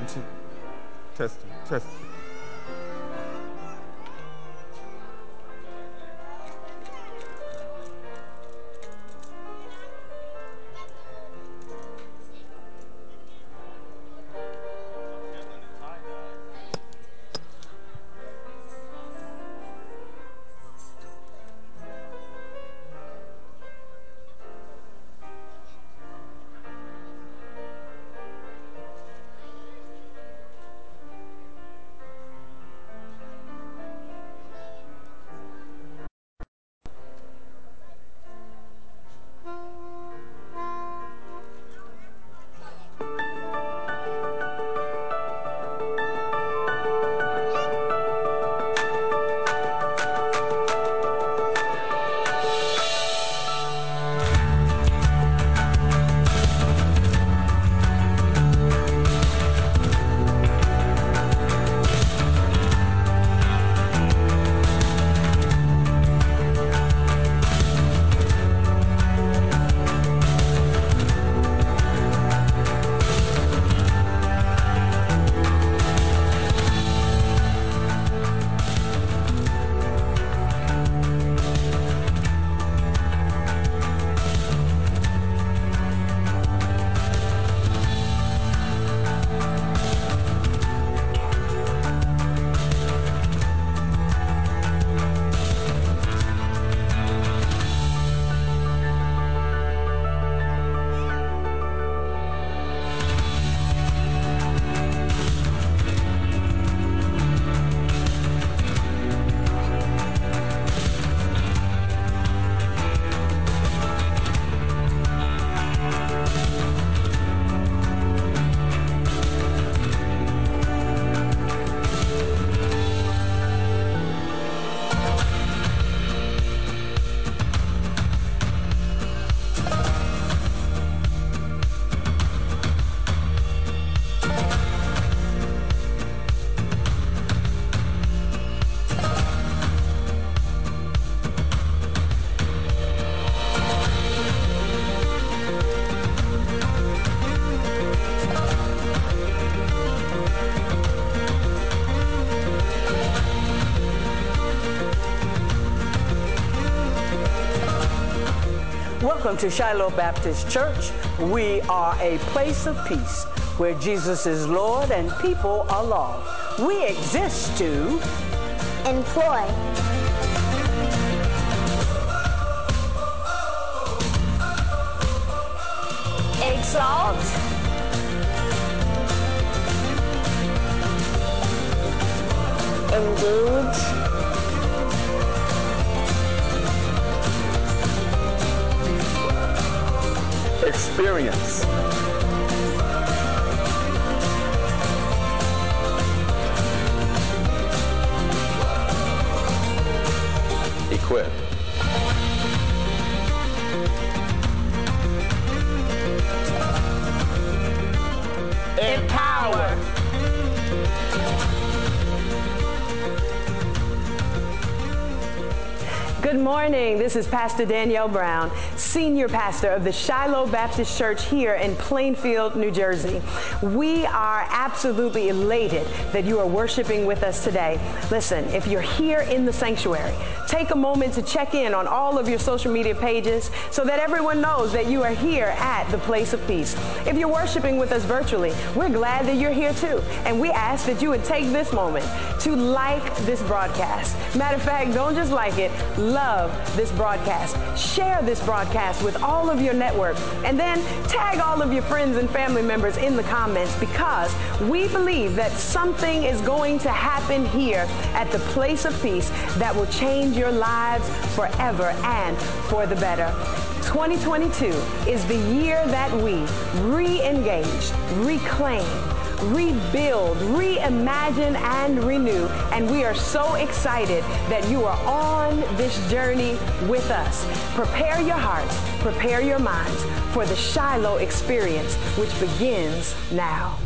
1, 2. Testing, testing. Welcome to Shiloh Baptist Church. We are a place of peace where Jesus is Lord and people are lost. We exist to employ, exalt, engage, Experience. Equip. empower. Good morning. This is Pastor Danielle Brown, Senior Pastor of the Shiloh Baptist Church here in Plainfield, New Jersey. We are absolutely elated that you are worshiping with us today. Listen, if you're here in the sanctuary, take a moment to check in on all of your social media pages so that everyone knows that you are here at the Place of Peace. If you're worshiping with us virtually, we're glad that you're here too. And we ask that you would take this moment to like this broadcast. Matter of fact, don't just like it, love this broadcast. Share this broadcast with all of your network, and then tag all of your friends and family members in the comments, because we believe that something is going to happen here at the Place of Peace that will change your lives forever and for the better. 2022 is the year that we re-engage, reclaim, rebuild, reimagine, and renew. And we are so excited that you are on this journey with us. Prepare your hearts, prepare your minds for the Shiloh experience, which begins now.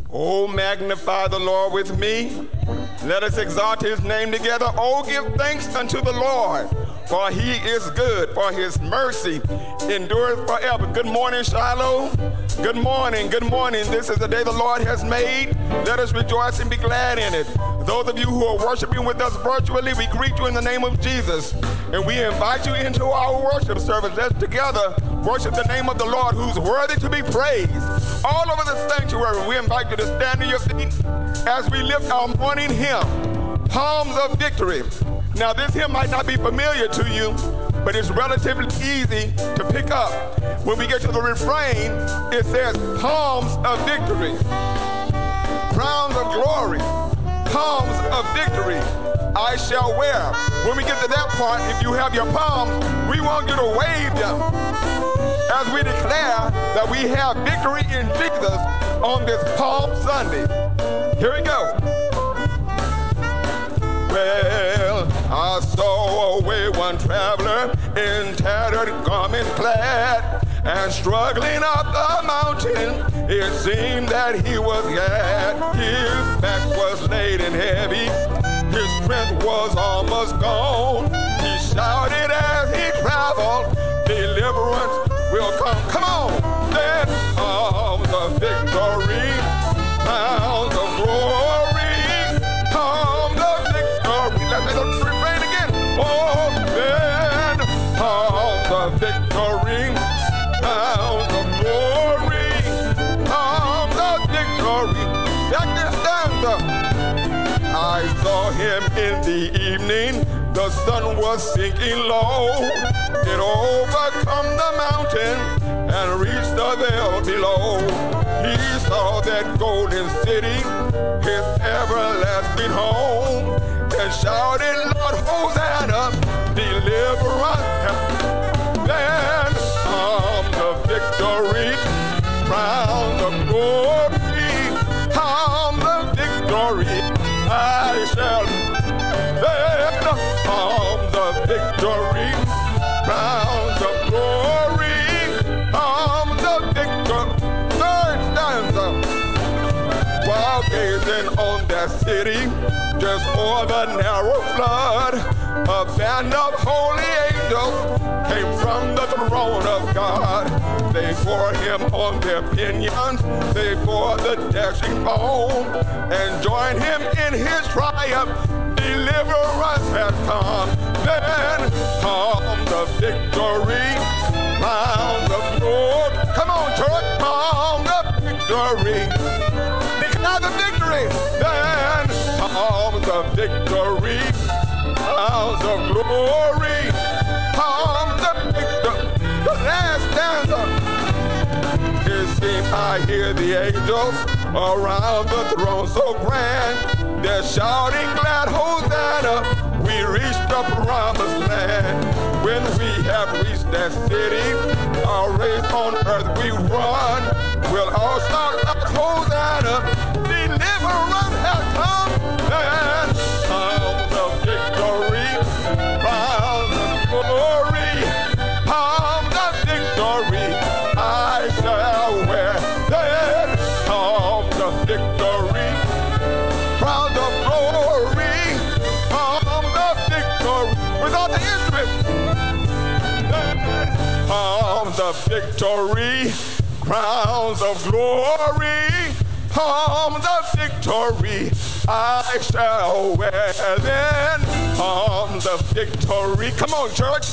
Oh, magnify the Lord with me. Let us exalt his name together. Oh, give thanks unto the Lord, for he is good, for his mercy endureth forever. Good morning, Shiloh. Good morning, good morning. This is the day the Lord has made. Let us rejoice and be glad in it. Those of you who are worshiping with us virtually, we greet you in the name of Jesus. And we invite you into our worship service. Let's together worship the name of the Lord who's worthy to be praised. All over the sanctuary, we invite you to stand to your feet as we lift our morning hymn, Palms of Victory. Now, this hymn might not be familiar to you, but it's relatively easy to pick up. When we get to the refrain, it says, palms of victory, crowns of glory, palms of victory I shall wear. When we get to that part, if you have your palms, we want you to wave them as we declare that we have victory in Jesus on this Palm Sunday. Here we go. Well, I saw a wayward traveler in tattered garment clad, and struggling up the mountain, it seemed that he was glad. His back was laid and heavy, his strength was almost gone. He shouted as he traveled, deliverance will come. Come on! Then comes the victory, crowns of glory, come the victory. Let me look refrain again. Oh, then comes the victory, crowns of glory, come the victory. Second stanza. I saw him in the evening, the sun was sinking low. It overcome the mountain and reached the veil below. He saw that golden city, his everlasting home, and shouted, Lord, Hosanna, deliver us. Then the victory, crown of glory, the victory I shall. Then the victory, crowns of glory, the victory. Third stanza. While gazing on that city, just o'er the narrow flood, a band of holy angels came from the throne of God. They bore him on their pinions, they bore the dashing foam, and joined him in his triumph. Deliverance has come. Then come the victory, round the glory. Come on, church, come the victory. Declare the victory. Then comes the victory, crowns of glory, comes the victory. The last stanza. It seems I hear the angels around the throne so grand. They're shouting glad Hosanna, we reached the promised land. When we have reached that city, our race on earth we run. We'll all shout out Hosanna, deliverance has come. And comes the victory, crown of glory, comes the victory I shall wear. Then comes the victory, crown of glory, comes the victory. Without the instrument. Then comes the victory, crowns of glory, comes the victory I shall wear. Then comes the victory. Come on, church.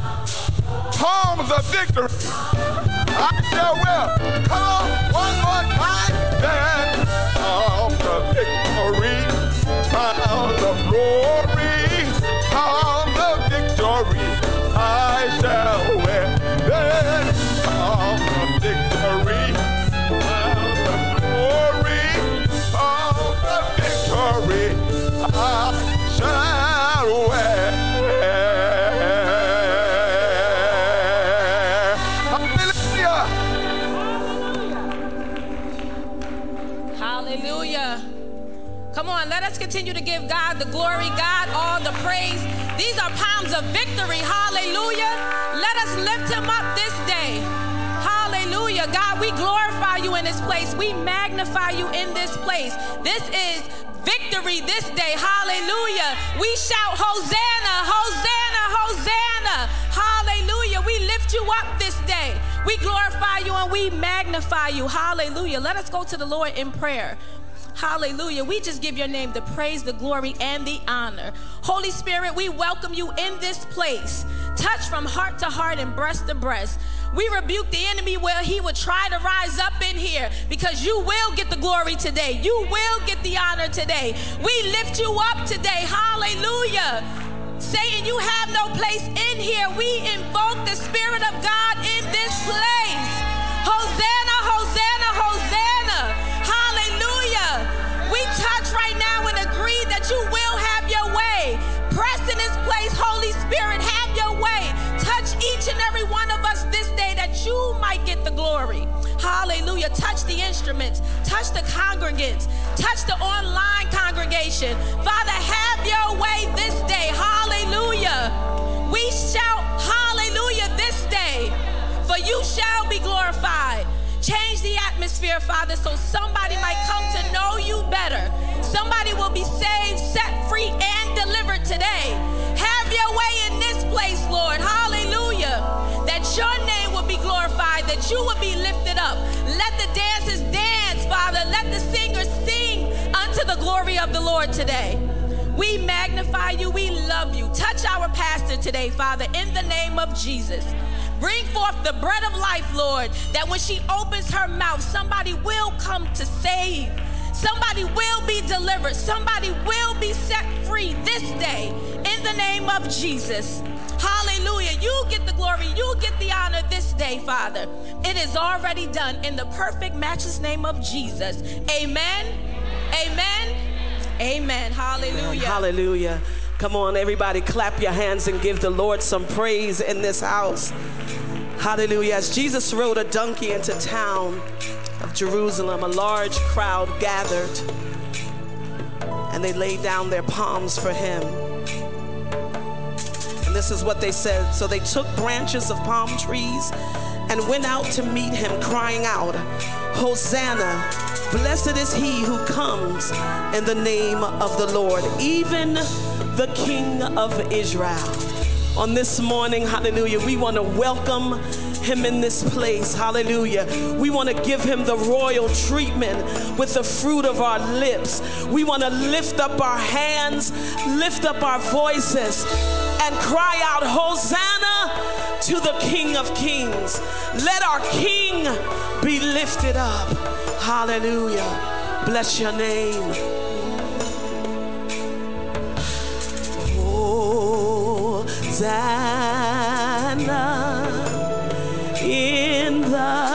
Comes the victory I shall wear. Come on, one more time. Then comes the victory, crowns of glory, comes the victory I shall wear. Then comes the victory, crowns of glory, comes the victory I shall wear. Hallelujah. Come on, let us continue to give God the glory, God all the praise. These are palms of victory. Hallelujah. Let us lift him up this day. Hallelujah. Hallelujah. God, we glorify you in this place. We magnify you in this place. This is victory this day. Hallelujah. We shout Hosanna, Hosanna, Hosanna. Hallelujah. We lift you up this day. We glorify you and we magnify you. Hallelujah. Let us go to the Lord in prayer. Hallelujah. We just give your name the praise, the glory, and the honor. Holy Spirit, we welcome you in this place. Touch from heart to heart and breast to breast. We rebuke the enemy where he would try to rise up in here, because you will get the glory today. You will get the honor today. We lift you up today. Hallelujah. Satan, you have no place in here. We invoke the Spirit of God in this place. Hosanna, Hosanna, Hosanna. Hallelujah. We touch right now and agree that you will have your way. Press in this place, Holy Spirit, have your way. Touch each and every one of us this day that you might get the glory. Hallelujah. Touch the instruments. Touch the congregants. Touch the online congregation. Father, have your way this day. Hallelujah. We shout hallelujah this day, for you shall be glorified. Change the atmosphere, Father, so somebody might come to know you better. Somebody will be saved, set free, and delivered today. Have your way in this place, Lord. Hallelujah. That your name will be glorified, that you will be lifted up. Let the dancers dance, Father. Let the singers sing unto the glory of the Lord today. We magnify you. We love you. Touch our pastor today, Father, in the name of Jesus. Bring forth the bread of life, Lord, that when she opens her mouth, somebody will come to save. Somebody will be delivered. Somebody will be set free this day in the name of Jesus. Hallelujah. You get the glory. You get the honor this day, Father. It is already done in the perfect, matchless name of Jesus. Amen. Amen. Amen. Hallelujah. Amen. Hallelujah. Come on, everybody, clap your hands and give the Lord some praise in this house. Hallelujah. As Jesus rode a donkey into town of Jerusalem, a large crowd gathered, and they laid down their palms for him. And this is what they said. So they took branches of palm trees and went out to meet him, crying out, Hosanna, blessed is he who comes in the name of the Lord, even the King of Israel. On this morning, hallelujah, we want to welcome him in this place. Hallelujah. We want to give him the royal treatment with the fruit of our lips. We want to lift up our hands, lift up our voices, and cry out, Hosanna to the King of Kings. Let our King be lifted up. Hallelujah. Bless your name. Hosanna in the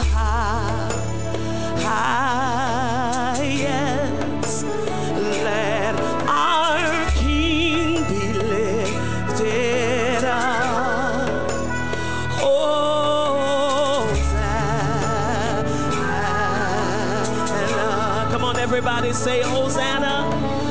highest. Let our King be lifted up. Hosanna. Come on, everybody, say Hosanna.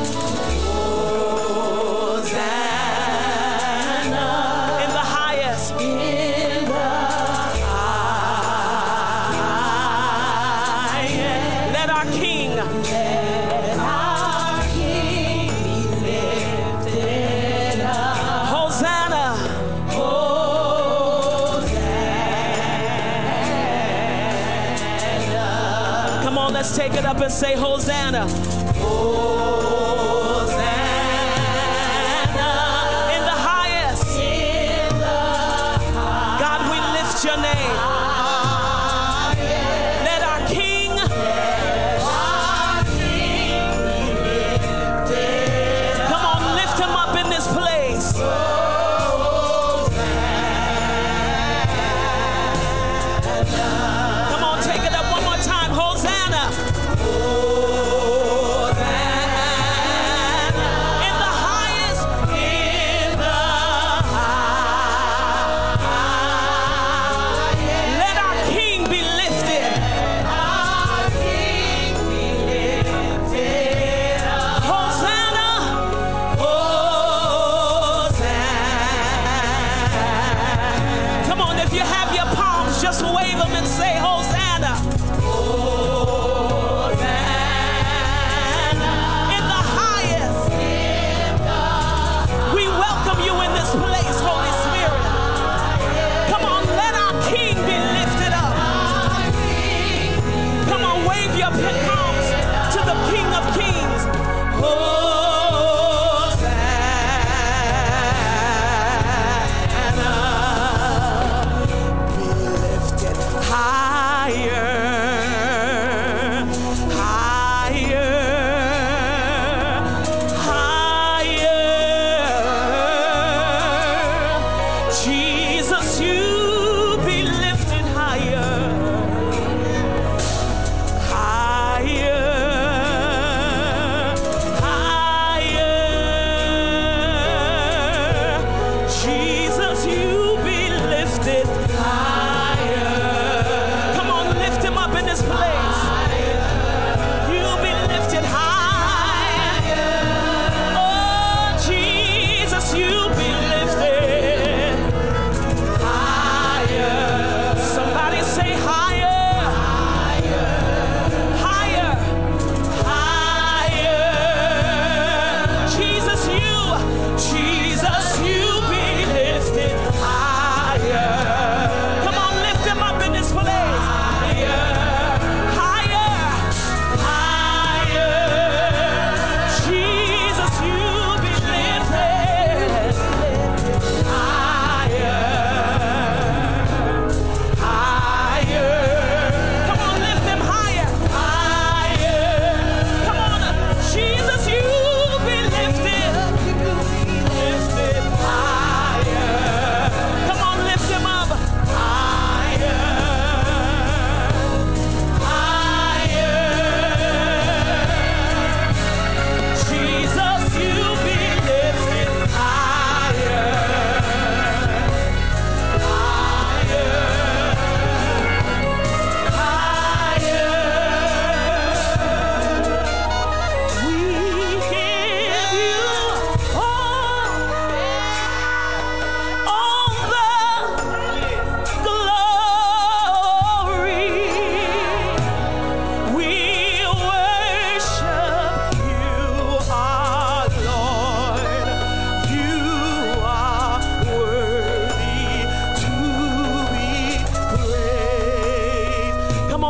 Let's take it up and say Hosanna. Hosanna in the highest. God, we lift your name. Let our King come on, lift him up in this place. Come on, take it up one more time. Hosanna. Hosanna.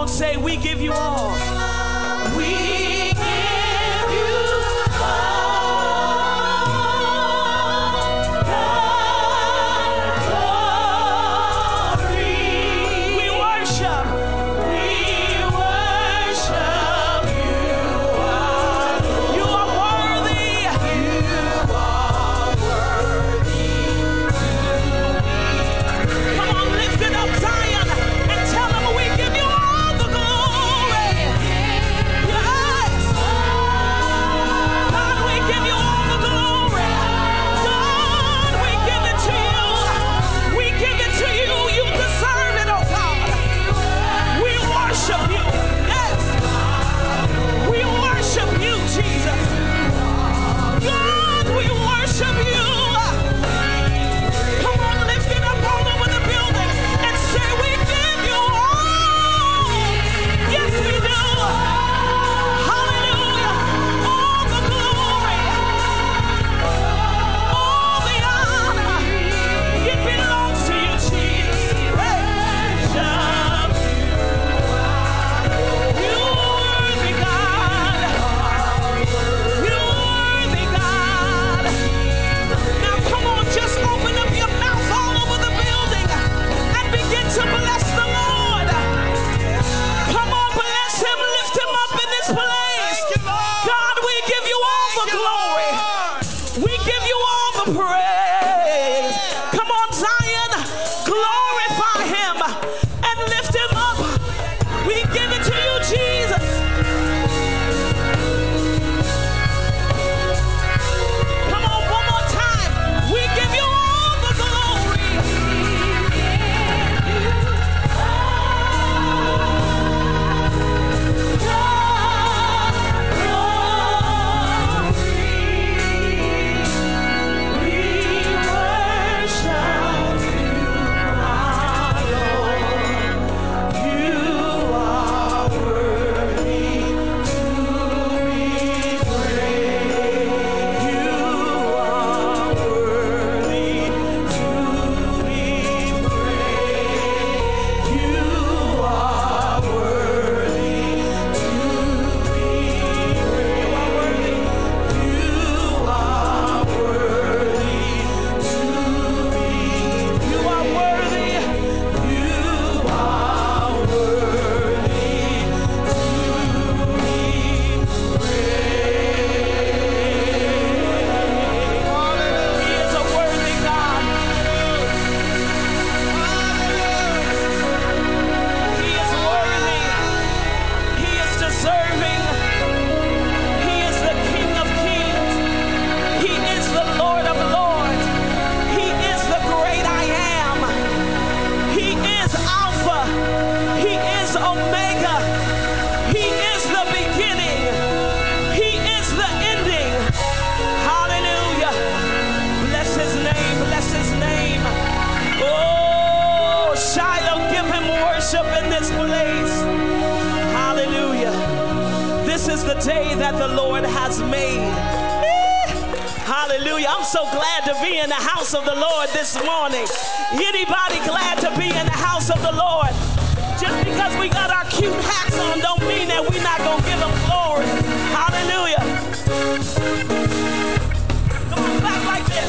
on, say, we give you all. We give you all the glory. We worship. We worship you. You are worthy. You are worthy to be. Come on, lift it up, Zion, and tell them we give you all the glory. Yes. God, we give you all the glory. God, we give it to you. We give it to you. You deserve it, oh God. We worship you. Yes. We worship you, Jesus. God, we worship you. Come on, lift it up all over the building and say, we give you all. Yes, we do. Hallelujah. All the glory, all the honor, it belongs to you, Jesus. Hey. You worthy God. You worthy God. Now come on, just open up your mouth all over the building and begin to bless the Lord. Come on, bless him, lift him up in this place. God, we give you all the glory. We give you all the praise. Come on, Zion, glorify him and lift him up. We give it to you, Jesus. Come on, one more time. We give you all the glory. Day that the Lord has made. Hallelujah. I'm so glad to be in the house of the Lord this morning. Anybody glad to be in the house of the Lord? Just because we got our cute hats on don't mean that we're not going to give him glory. Hallelujah. Come on, clap like this.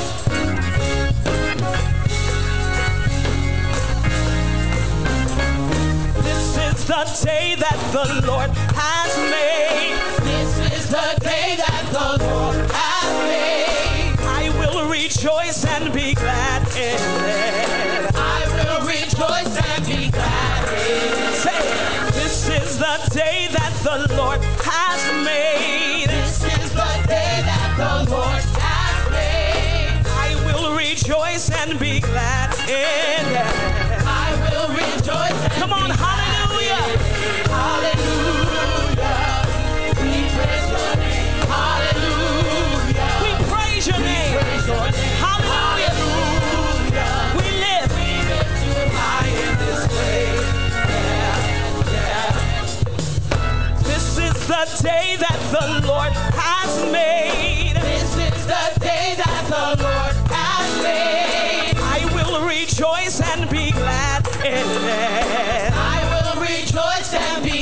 This is the day that the Lord has made. This is the day that the Lord has made. I will rejoice and be glad in it. I will rejoice and be glad in it. Say, this is the day that the Lord has made. This is the day that the Lord has made. I will rejoice and be glad in it. I will rejoice and come on, hallelujah. Hallelujah. We praise your name. Hallelujah. We praise your name. Hallelujah. Hallelujah. We lift you high in this place. Yeah, yeah. This is the day that the Lord has made. This is the day that the Lord has made. I will rejoice and be glad in it. I will rejoice and be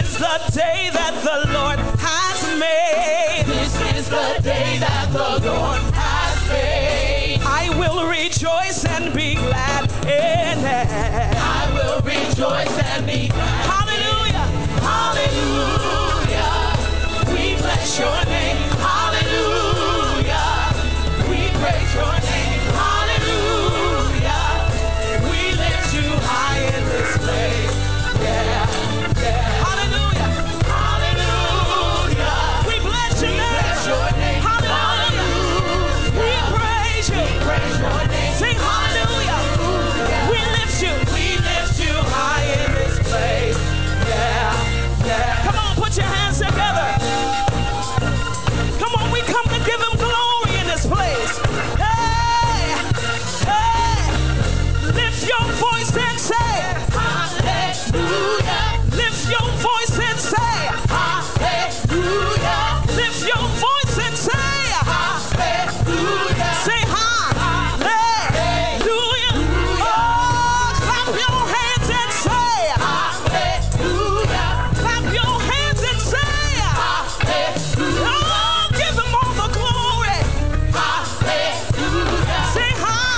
is the day that the Lord has made. This is the day that the Lord has made. I will rejoice and be glad in it. I will rejoice and be glad. Hallelujah. Hallelujah. We bless your name. Hallelujah. We praise your name. Hallelujah. We lift you high in this place. Yeah, yeah. Hallelujah. Hallelujah. We bless your We name. bless your name. Hallelujah. We praise you. We praise your name. Sing hallelujah. We lift you. We lift you high in this place. Yeah, yeah. Come on, put your hands together. Come on, we come to give him glory in this place. Hey, hey. Lift your voice and say, Hallelujah. lift your voice and say, Hallelujah. lift your voice and say, Hallelujah. say hallelujah. Oh, clap your hands and say, Hallelujah. clap your hands and say, Hallelujah. oh, give him all the glory. Hallelujah. Say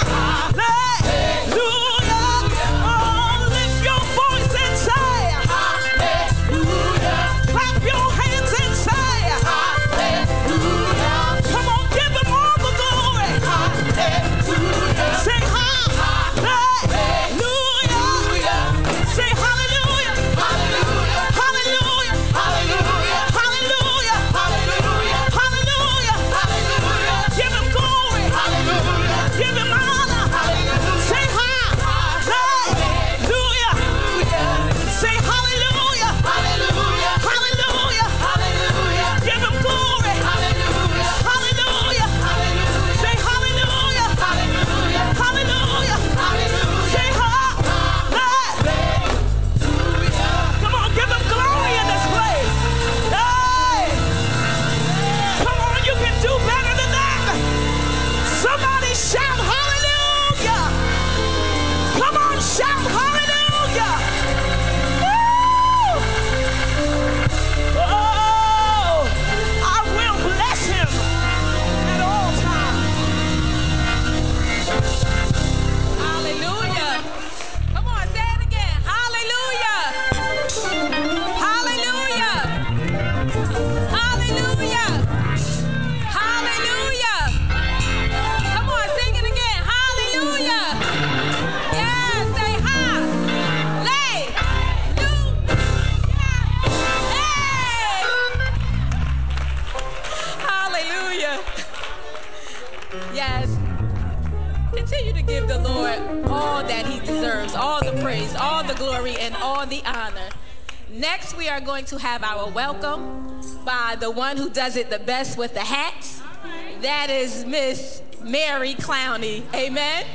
hallelujah. Oh, lift your voice and say, Hallelujah. clap your hands and say, Hallelujah. come on, give him all the glory. Hallelujah. Say hallelujah. Say hallelujah. Hallelujah. Hallelujah. Hallelujah. Hallelujah. Hallelujah. Hallelujah. Hallelujah. Give him glory. Hallelujah. Give him honor. Hallelujah. Say hallelujah. Say hallelujah. Hallelujah. Hallelujah. Hallelujah. Give him glory. Hallelujah. Hallelujah. Hallelujah. Say hallelujah. Hallelujah. Hallelujah. Hallelujah. Say hallelujah. Come on, give him glory in this place. Hey, come on, you can do better than that. Somebody shout hallelujah. Come on, shout hallelujah. Woo! Oh, I will bless him at all times. Hallelujah. Come on, say it again. Hallelujah. Hallelujah. Hallelujah. Hallelujah. Come on, sing it again. Hallelujah. Yeah, say hallelujah. Hey. Hallelujah. Yes. Continue to give the Lord all that he deserves, all the praise, all the glory, and all the honor. Next, we are going to have our welcome by the one who does it the best with the hats. That is Miss Mary Clowney. Amen.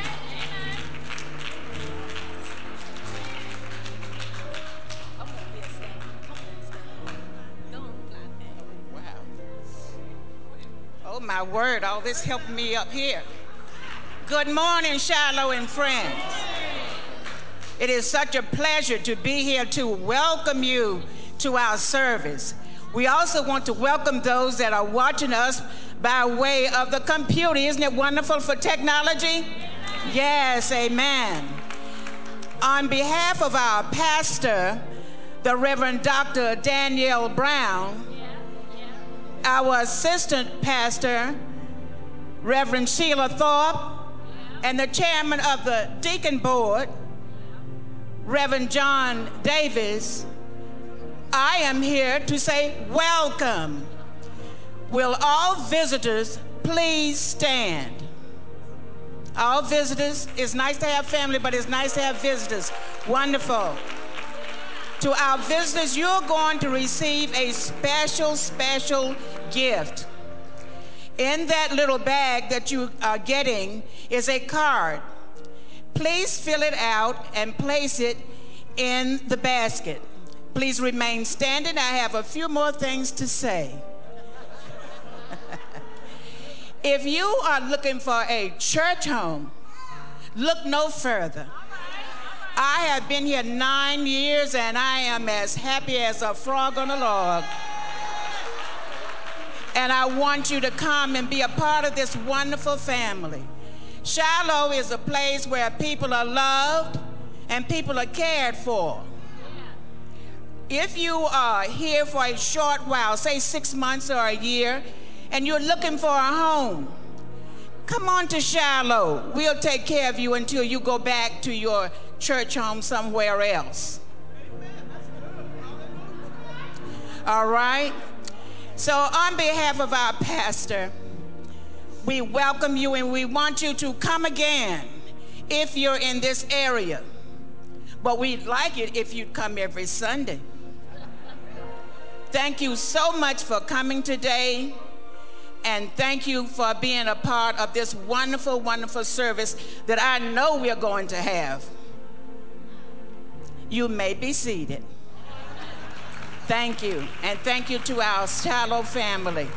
Oh, my word, all this helping me up here. Good morning, Shiloh and friends. It is such a pleasure to be here to welcome you to our service. We also want to welcome those that are watching us by way of the computer. Isn't it wonderful for technology? Yes, amen. On behalf of our pastor, the Reverend Dr. Danielle Brown, our assistant pastor, Reverend Sheila Thorpe, and the chairman of the deacon board, Reverend John Davis, I am here to say welcome. Will all visitors please stand? All visitors, it's nice to have family, but it's nice to have visitors. Wonderful. To our visitors, you're going to receive a special gift. In that little bag that you are getting is a card. Please fill it out and place it in the basket. Please remain standing. I have a few more things to say. If you are looking for a church home, look no further. I I have been here 9 years, and I am as happy as a frog on a log. And I want you to come and be a part of this wonderful family. Shiloh is a place where people are loved and people are cared for. If you are here for a short while, say 6 months or a year, and you're looking for a home, come on to Shiloh. We'll take care of you until you go back to your church home somewhere else. All right? So on behalf of our pastor, we welcome you and we want you to come again if you're in this area. But we'd like it if you'd come every Sunday. Thank you so much for coming today. And thank you for being a part of this wonderful, wonderful service that I know we're going to have. You may be seated. Thank you. And thank you to our Shiloh family.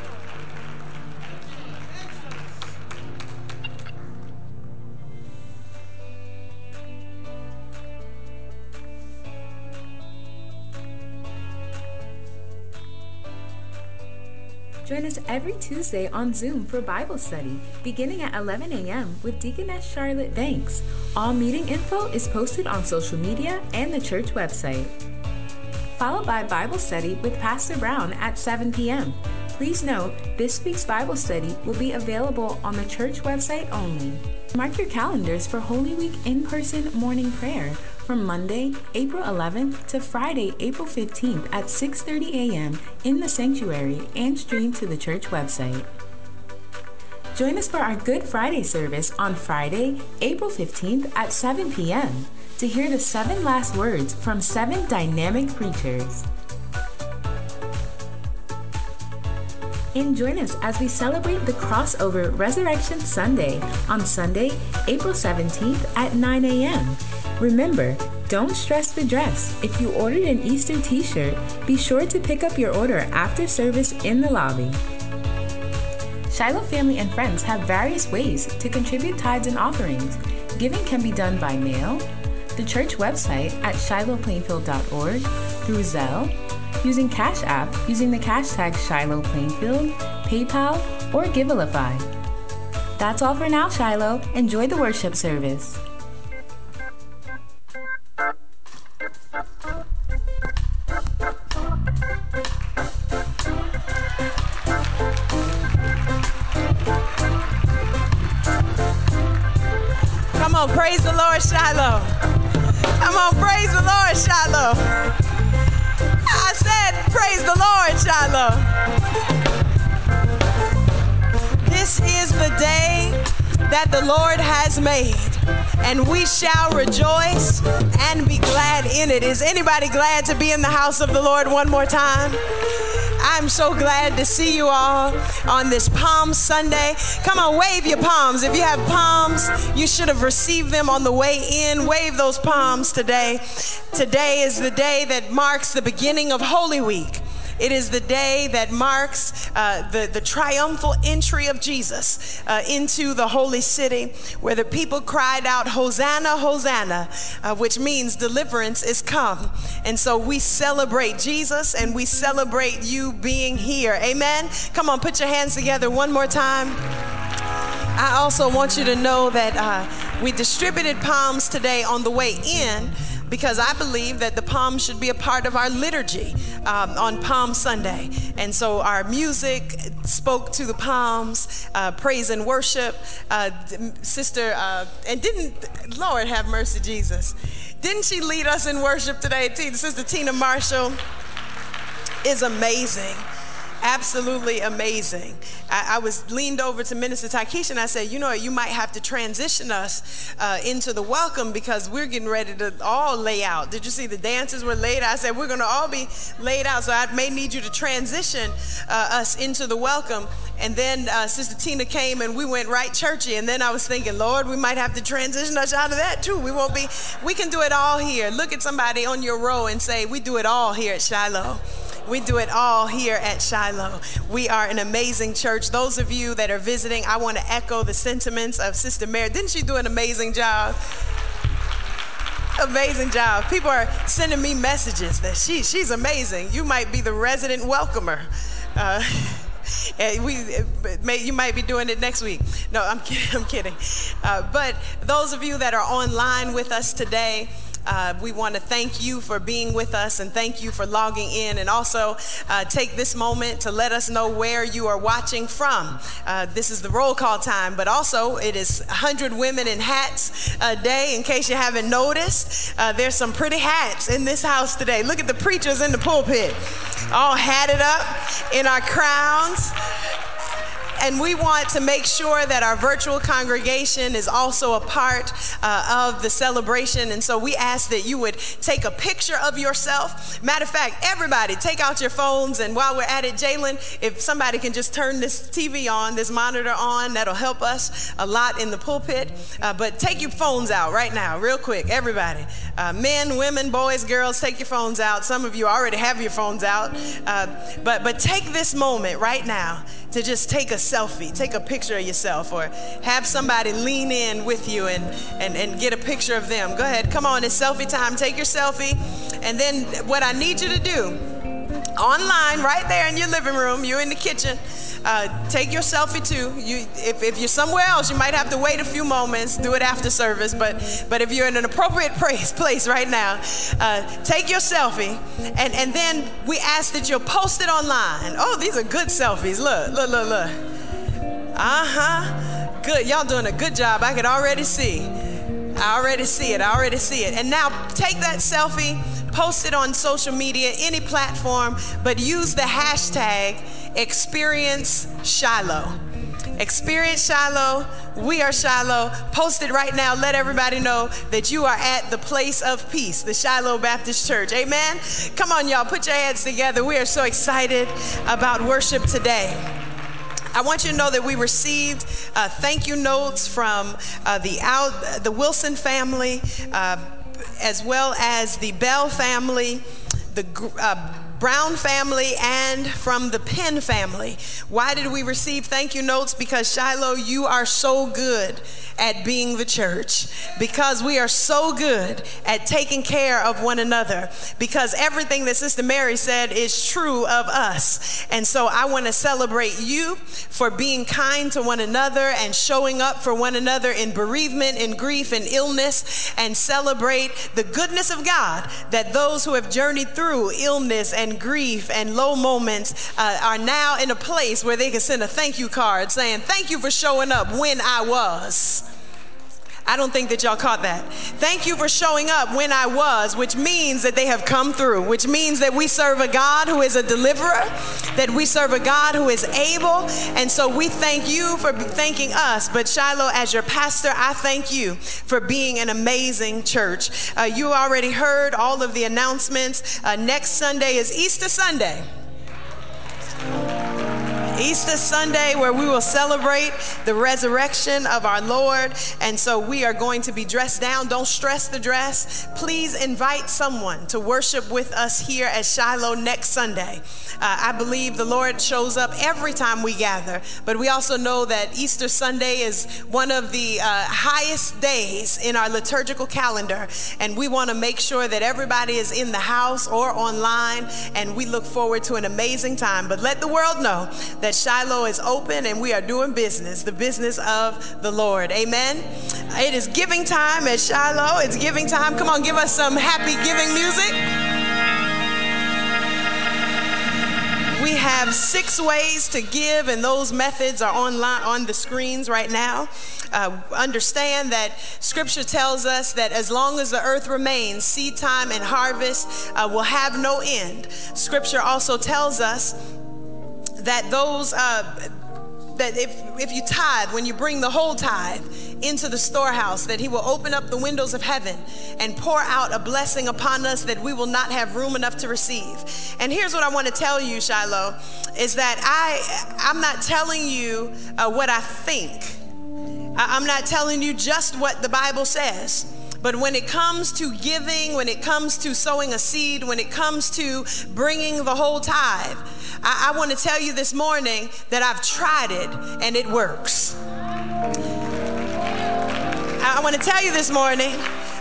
Join us every Tuesday on Zoom for Bible study, beginning at 11 a.m. with Deaconess Charlotte Banks. All meeting info is posted on social media and the church website. Followed by Bible study with Pastor Brown at 7 p.m. Please note, this week's Bible study will be available on the church website only. Mark your calendars for Holy Week in-person morning prayer from Monday, April 11th to Friday, April 15th at 6:30 a.m. in the sanctuary and stream to the church website. Join us for our Good Friday service on Friday, April 15th at 7 p.m. to hear the 7 last words from 7 dynamic preachers. And join us as we celebrate the crossover Resurrection Sunday on Sunday, April 17th at 9 a.m. Remember, don't stress the dress. If you ordered an Easter t-shirt, be sure to pick up your order after service in the lobby. Shiloh family and friends have various ways to contribute tithes and offerings. Giving can be done by mail, the church website at shilohplainfield.org, through Zelle, using Cash App using the cash tag Shiloh Plainfield, PayPal, or Givelify. That's all for now, Shiloh. Enjoy the worship service. Come on, praise the Lord, Shiloh. Come on, praise the Lord, Shiloh. I said, praise the Lord, Shiloh. This is the day that the Lord has made, and we shall rejoice and be glad in it. Is anybody glad to be in the house of the Lord one more time? I'm so glad to see you all on this Palm Sunday. Come on, wave your palms. If you have palms, you should have received them on the way in. Wave those palms today. Today is the day that marks the beginning of Holy Week. It is the day that marks the triumphal entry of Jesus into the holy city, where the people cried out, Hosanna, Hosanna, which means deliverance is come. And so we celebrate Jesus and we celebrate you being here. Amen. Come on, put your hands together one more time. I also want you to know that we distributed palms today on the way in, because I believe that the palms should be a part of our liturgy on Palm Sunday. And so our music spoke to the palms, praise and worship. Sister, and didn't, Lord have mercy, Jesus, didn't she lead us in worship today? Sister Tina Marshall is amazing. Absolutely amazing. I was leaned over to Minister Takesha and I said, you know, you might have to transition us into the welcome, because we're getting ready to all lay out. Did you see the dances were laid out? I said, we're going to all be laid out. So I may need you to transition us into the welcome. And then Sister Tina came and we went right churchy. And then I was thinking, Lord, we might have to transition us out of that too. We can do it all here. Look at somebody on your row and say, we do it all here at Shiloh. We do it all here at Shiloh. We are an amazing church. Those of you that are visiting, I want to echo the sentiments of Sister Mary. Didn't she do an amazing job? Amazing job. People are sending me messages that she's amazing. You might be the resident welcomer. You might be doing it next week. No, I'm kidding. But those of you that are online with us today, we want to thank you for being with us and thank you for logging in, and also take this moment to let us know where you are watching from. This is the roll call time, but also it is 100 Women in Hats Day. In case you haven't noticed, there's some pretty hats in this house today. Look at the preachers in the pulpit, all hatted up in our crowns. And we want to make sure that our virtual congregation is also a part of the celebration. And so we ask that you would take a picture of yourself. Matter of fact, everybody take out your phones. And while we're at it, Jalen, if somebody can just turn this TV on, this monitor on, that'll help us a lot in the pulpit. But take your phones out right now, real quick, everybody. Men, women, boys, girls, take your phones out. Some of you already have your phones out. But take this moment right now to just take a selfie, take a picture of yourself, or have somebody lean in with you and get a picture of them. Go ahead, come on, it's selfie time. Take your selfie. And then what I need you to do, online, right there in your living room, you're in the kitchen, take your selfie too. If you're somewhere else, you might have to wait a few moments, do it after service, but if you're in an appropriate place right now, take your selfie, and then we ask that you'll post it online. Oh, these are good selfies. Look. Good, y'all doing a good job. I could already see. I already see it. And now take that selfie, post it on social media, any platform, but use the hashtag Experience Shiloh. Experience Shiloh. We are Shiloh. Post it right now. Let everybody know that you are at the place of peace, the Shiloh Baptist Church. Amen. Come on, y'all. Put your hands together. We are so excited about worship today. I want you to know that we received thank you notes from the Wilson family, as well as the Bell family, the Brown family, and from the Penn family. Why did we receive thank you notes? Because Shiloh, you are so good at being the church, because we are so good at taking care of one another, because everything that Sister Mary said is true of us. And so I want to celebrate you for being kind to one another and showing up for one another in bereavement, in grief, and illness, and celebrate the goodness of God, that those who have journeyed through illness and grief and low moments are now in a place where they can send a thank you card saying, thank you for showing up when I was. I don't think that y'all caught that. Thank you for showing up when I was, which means that they have come through, which means that we serve a God who is a deliverer, that we serve a God who is able. And so we thank you for thanking us. But Shiloh, as your pastor, I thank you for being an amazing church. You already heard all of the announcements. Next Sunday is Easter Sunday. Easter Sunday, where we will celebrate the resurrection of our Lord. And so we are going to be dressed down. Don't stress the dress. Please invite someone to worship with us here at Shiloh next Sunday. I believe the Lord shows up every time we gather, but we also know that Easter Sunday is one of the highest days in our liturgical calendar, and we want to make sure that everybody is in the house or online, and we look forward to an amazing time. But let the world know that Shiloh is open and we are doing business, the business of the Lord. Amen. It is giving time at Shiloh. It's giving time. Come on, give us some happy giving music. We have 6 ways to give, and those methods are online on the screens right now. Understand that Scripture tells us that as long as the earth remains, seed time and harvest will have no end. Scripture also tells us that those that if you tithe, when you bring the whole tithe into the storehouse, that he will open up the windows of heaven and pour out a blessing upon us that we will not have room enough to receive. And here's what I want to tell you, Shiloh, is that I'm not telling you what I think. I'm not telling you just what the Bible says. But when it comes to giving, when it comes to sowing a seed, when it comes to bringing the whole tithe, I want to tell you this morning that I've tried it and it works. I want to tell you this morning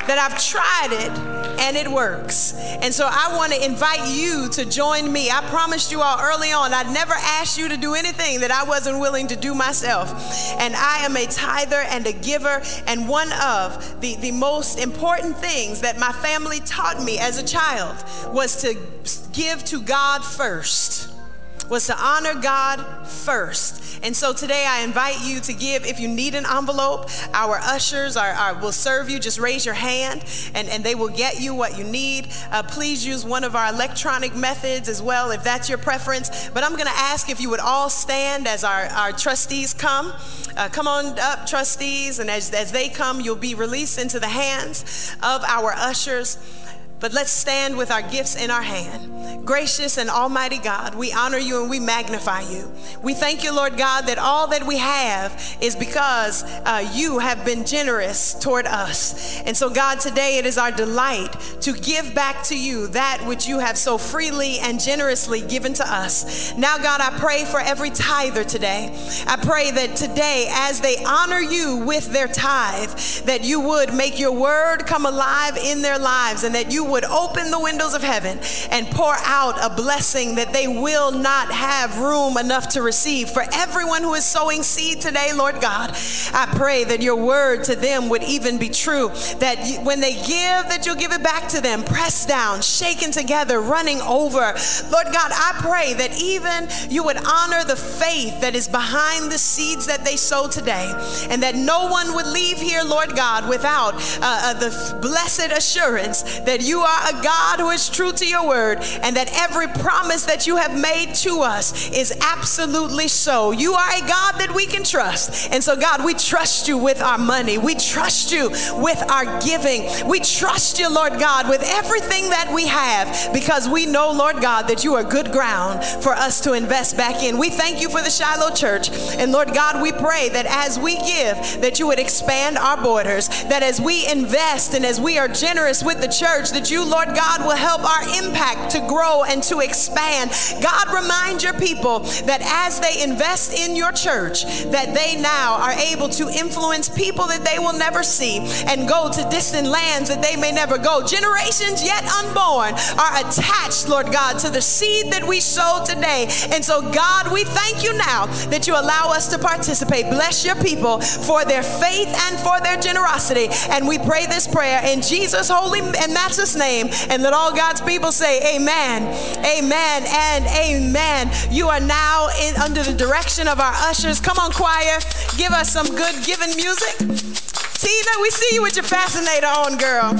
that I've tried it and it works. And so I want to invite you to join me. I promised you all early on, I'd never ask you to do anything that I wasn't willing to do myself. And I am a tither and a giver. And one of the most important things that my family taught me as a child was to give to God first, was to honor God first. And so today I invite you to give. If you need an envelope, our ushers will serve you. Just raise your hand and they will get you what you need. Please use one of our electronic methods as well if that's your preference. But I'm going to ask if you would all stand as our trustees come. Come on up, trustees. And as they come, you'll be released into the hands of our ushers. But let's stand with our gifts in our hand. Gracious and almighty God, we honor you and we magnify you. We thank you, Lord God, that all that we have is because you have been generous toward us. And so, God, today it is our delight to give back to you that which you have so freely and generously given to us. Now, God, I pray for every tither today. I pray that today, as they honor you with their tithe, that you would make your word come alive in their lives, and that you would open the windows of heaven and pour out a blessing that they will not have room enough to receive. For everyone who is sowing seed today, Lord God, I pray that your word to them would even be true, that when they give, that you'll give it back to them, pressed down, shaken together, running over. Lord God, I pray that even you would honor the faith that is behind the seeds that they sow today, and that no one would leave here, Lord God, without the blessed assurance that you are a God who is true to your word, and that every promise that you have made to us is absolutely so. You are a God that we can trust. And so, God, we trust you with our money. We trust you with our giving. We trust you, Lord God, with everything that we have, because we know, Lord God, that you are good ground for us to invest back in. We thank you for the Shiloh Church. And Lord God, we pray that as we give, that you would expand our borders, that as we invest and as we are generous with the church, that you, Lord God, will help our impact to grow and to expand. God, remind your people that as they invest in your church, that they now are able to influence people that they will never see and go to distant lands that they may never go. Generations yet unborn are attached, Lord God, to the seed that we sow today. And so, God, we thank you now that you allow us to participate. Bless your people for their faith and for their generosity. And we pray this prayer in Jesus' holy and matchless name. And let all God's people say amen, amen, and amen. You are now under the direction of our ushers. Come on, choir, give us some good giving music. Tina, we see you with your fascinator on, girl.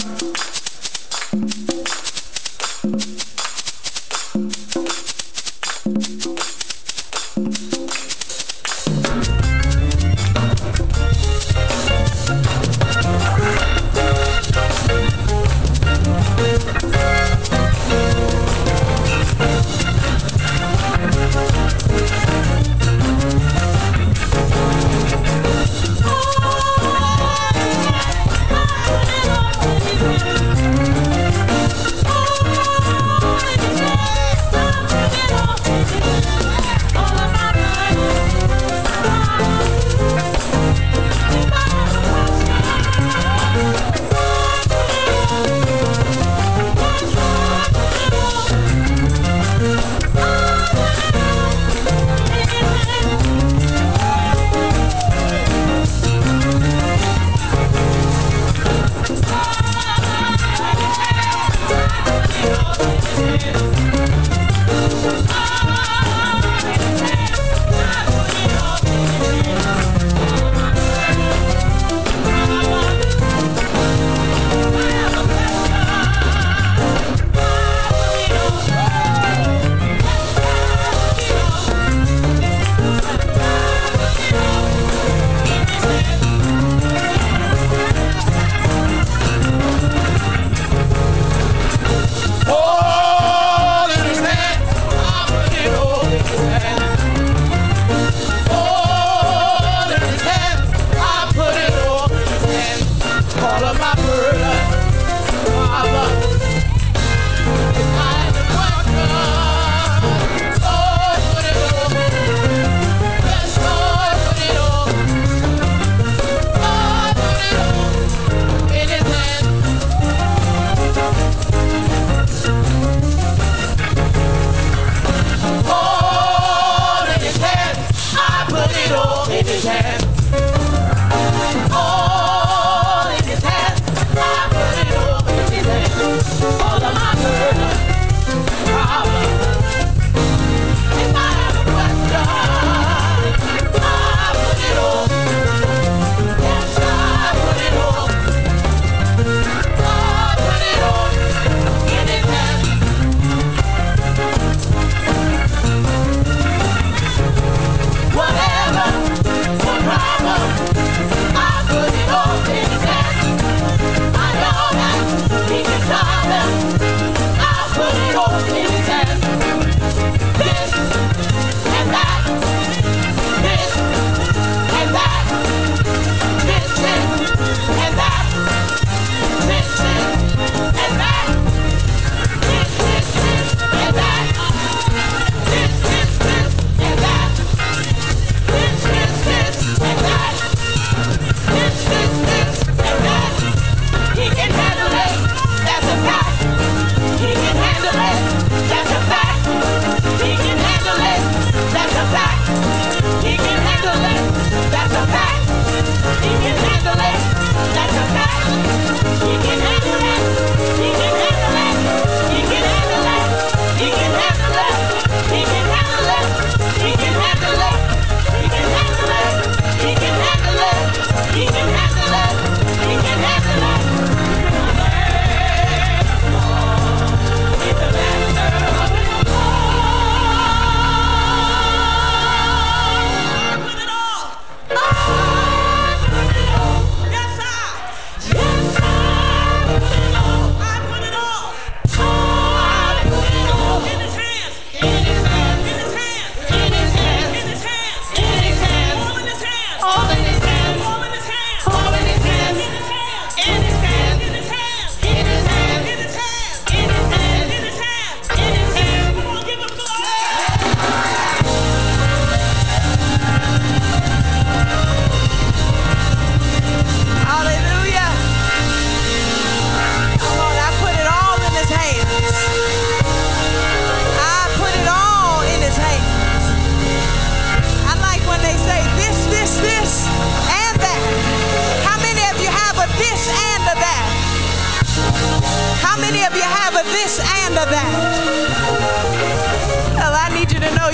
Oh,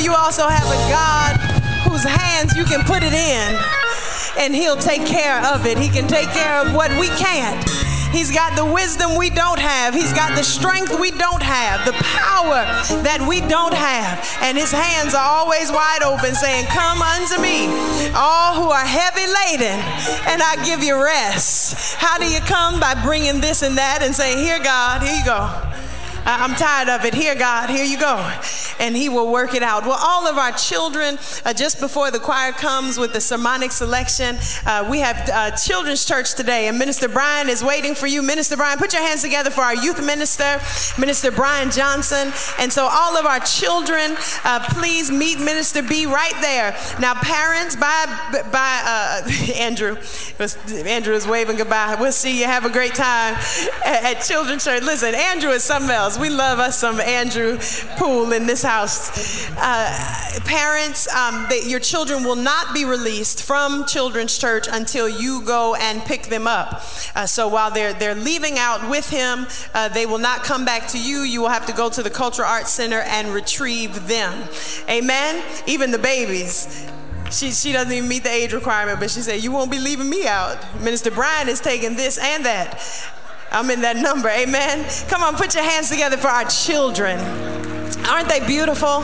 you also have a God whose hands you can put it in and he'll take care of it. He can take care of what we can't. He's got the wisdom we don't have. He's got the strength we don't have, the power that we don't have. And his hands are always wide open saying, come unto me, all who are heavy laden, and I give you rest. How do you come? By bringing this and that and saying, here, God, here you go. I'm tired of it. Here, God, here you go. And he will work it out. Well, all of our children, just before the choir comes with the sermonic selection, we have children's church today, and Minister Brian is waiting for you. Minister Brian, put your hands together for our youth minister, Minister Brian Johnson. And so all of our children, please meet Minister B right there. Now, parents, bye, Andrew. Andrew is waving goodbye. We'll see you. Have a great time at children's church. Listen, Andrew is something else. We love us some Andrew Poole in this house. Parents, your children will not be released from children's church until you go and pick them up. So while they're leaving out with him, they will not come back to you. You will have to go to the Cultural Arts Center and retrieve them. Amen? Even the babies. She doesn't even meet the age requirement, but she said, you won't be leaving me out. Minister Brian is taking this and that. I'm in that number, amen? Come on, put your hands together for our children. Aren't they beautiful?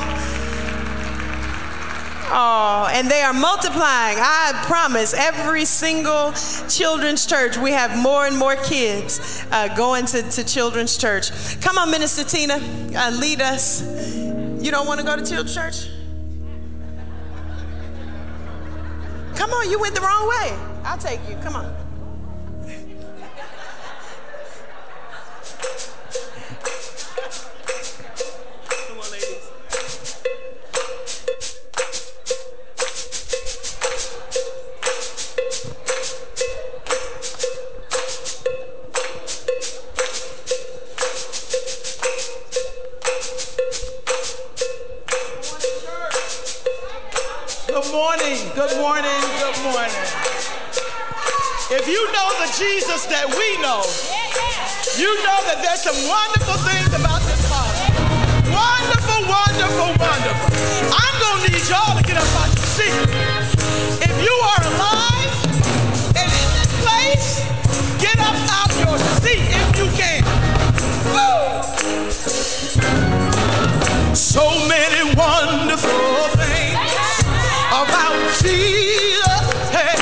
Oh, and they are multiplying. I promise, every single children's church, we have more and more kids going to children's church. Come on, Minister Tina, lead us. You don't want to go to children's church? Come on, you went the wrong way. I'll take you, come on. Good morning. If you know the Jesus that we know, you know that there's some wonderful things about this house. Wonderful, wonderful, wonderful. I'm going to need y'all to get up out your seat. If you are alive and in this place, get up out your seat if you can. Woo! So many wonderful things about Jesus. Hey.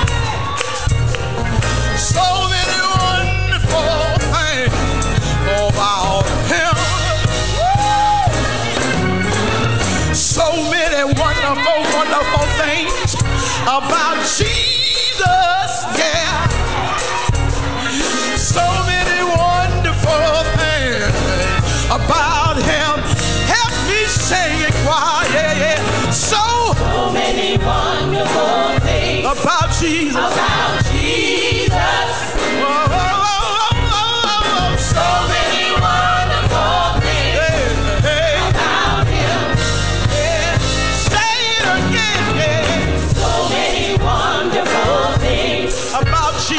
So many wonderful things about him. Woo. So many wonderful, wonderful things about Jesus. Yeah. So many wonderful things about him. Help me say it quiet. Yeah. So many wonderful things about Jesus. About Jesus. Oh, oh, oh, oh, oh. So many wonderful things about him. Yeah. Say it again. Yeah. So many wonderful things about Jesus.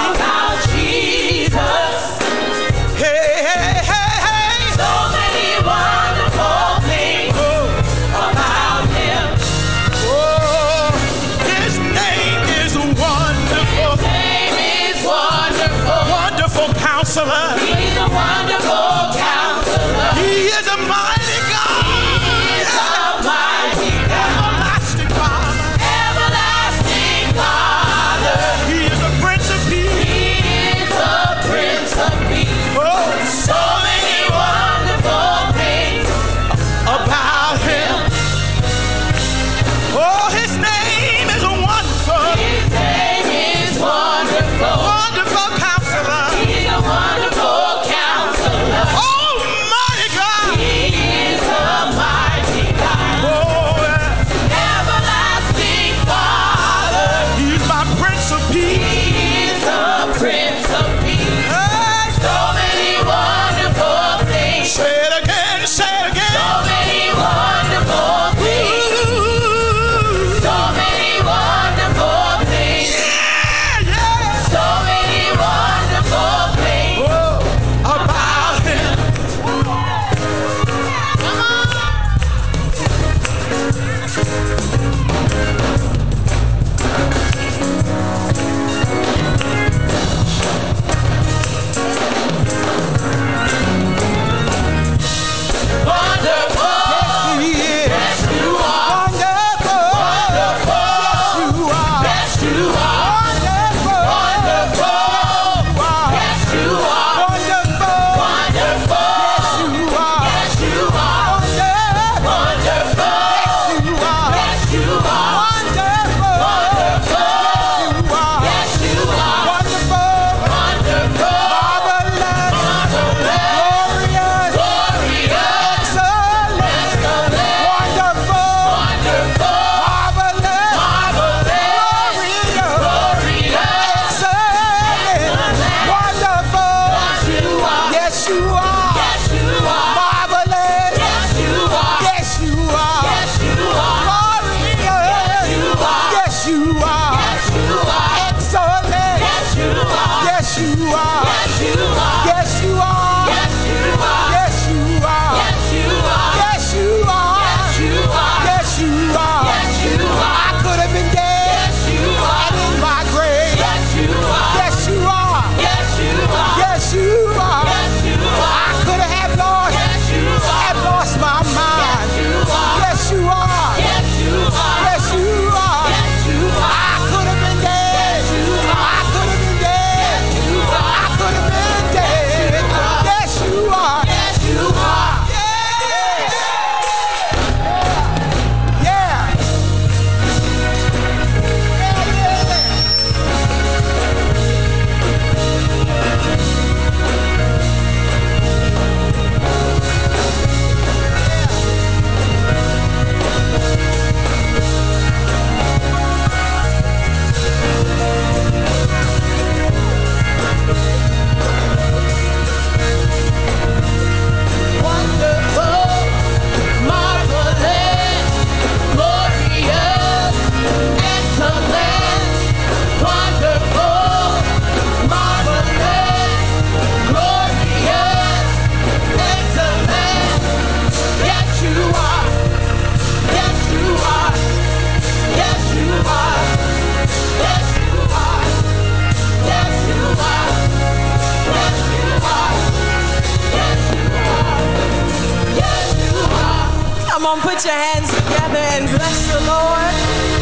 on, put your hands together and bless the Lord.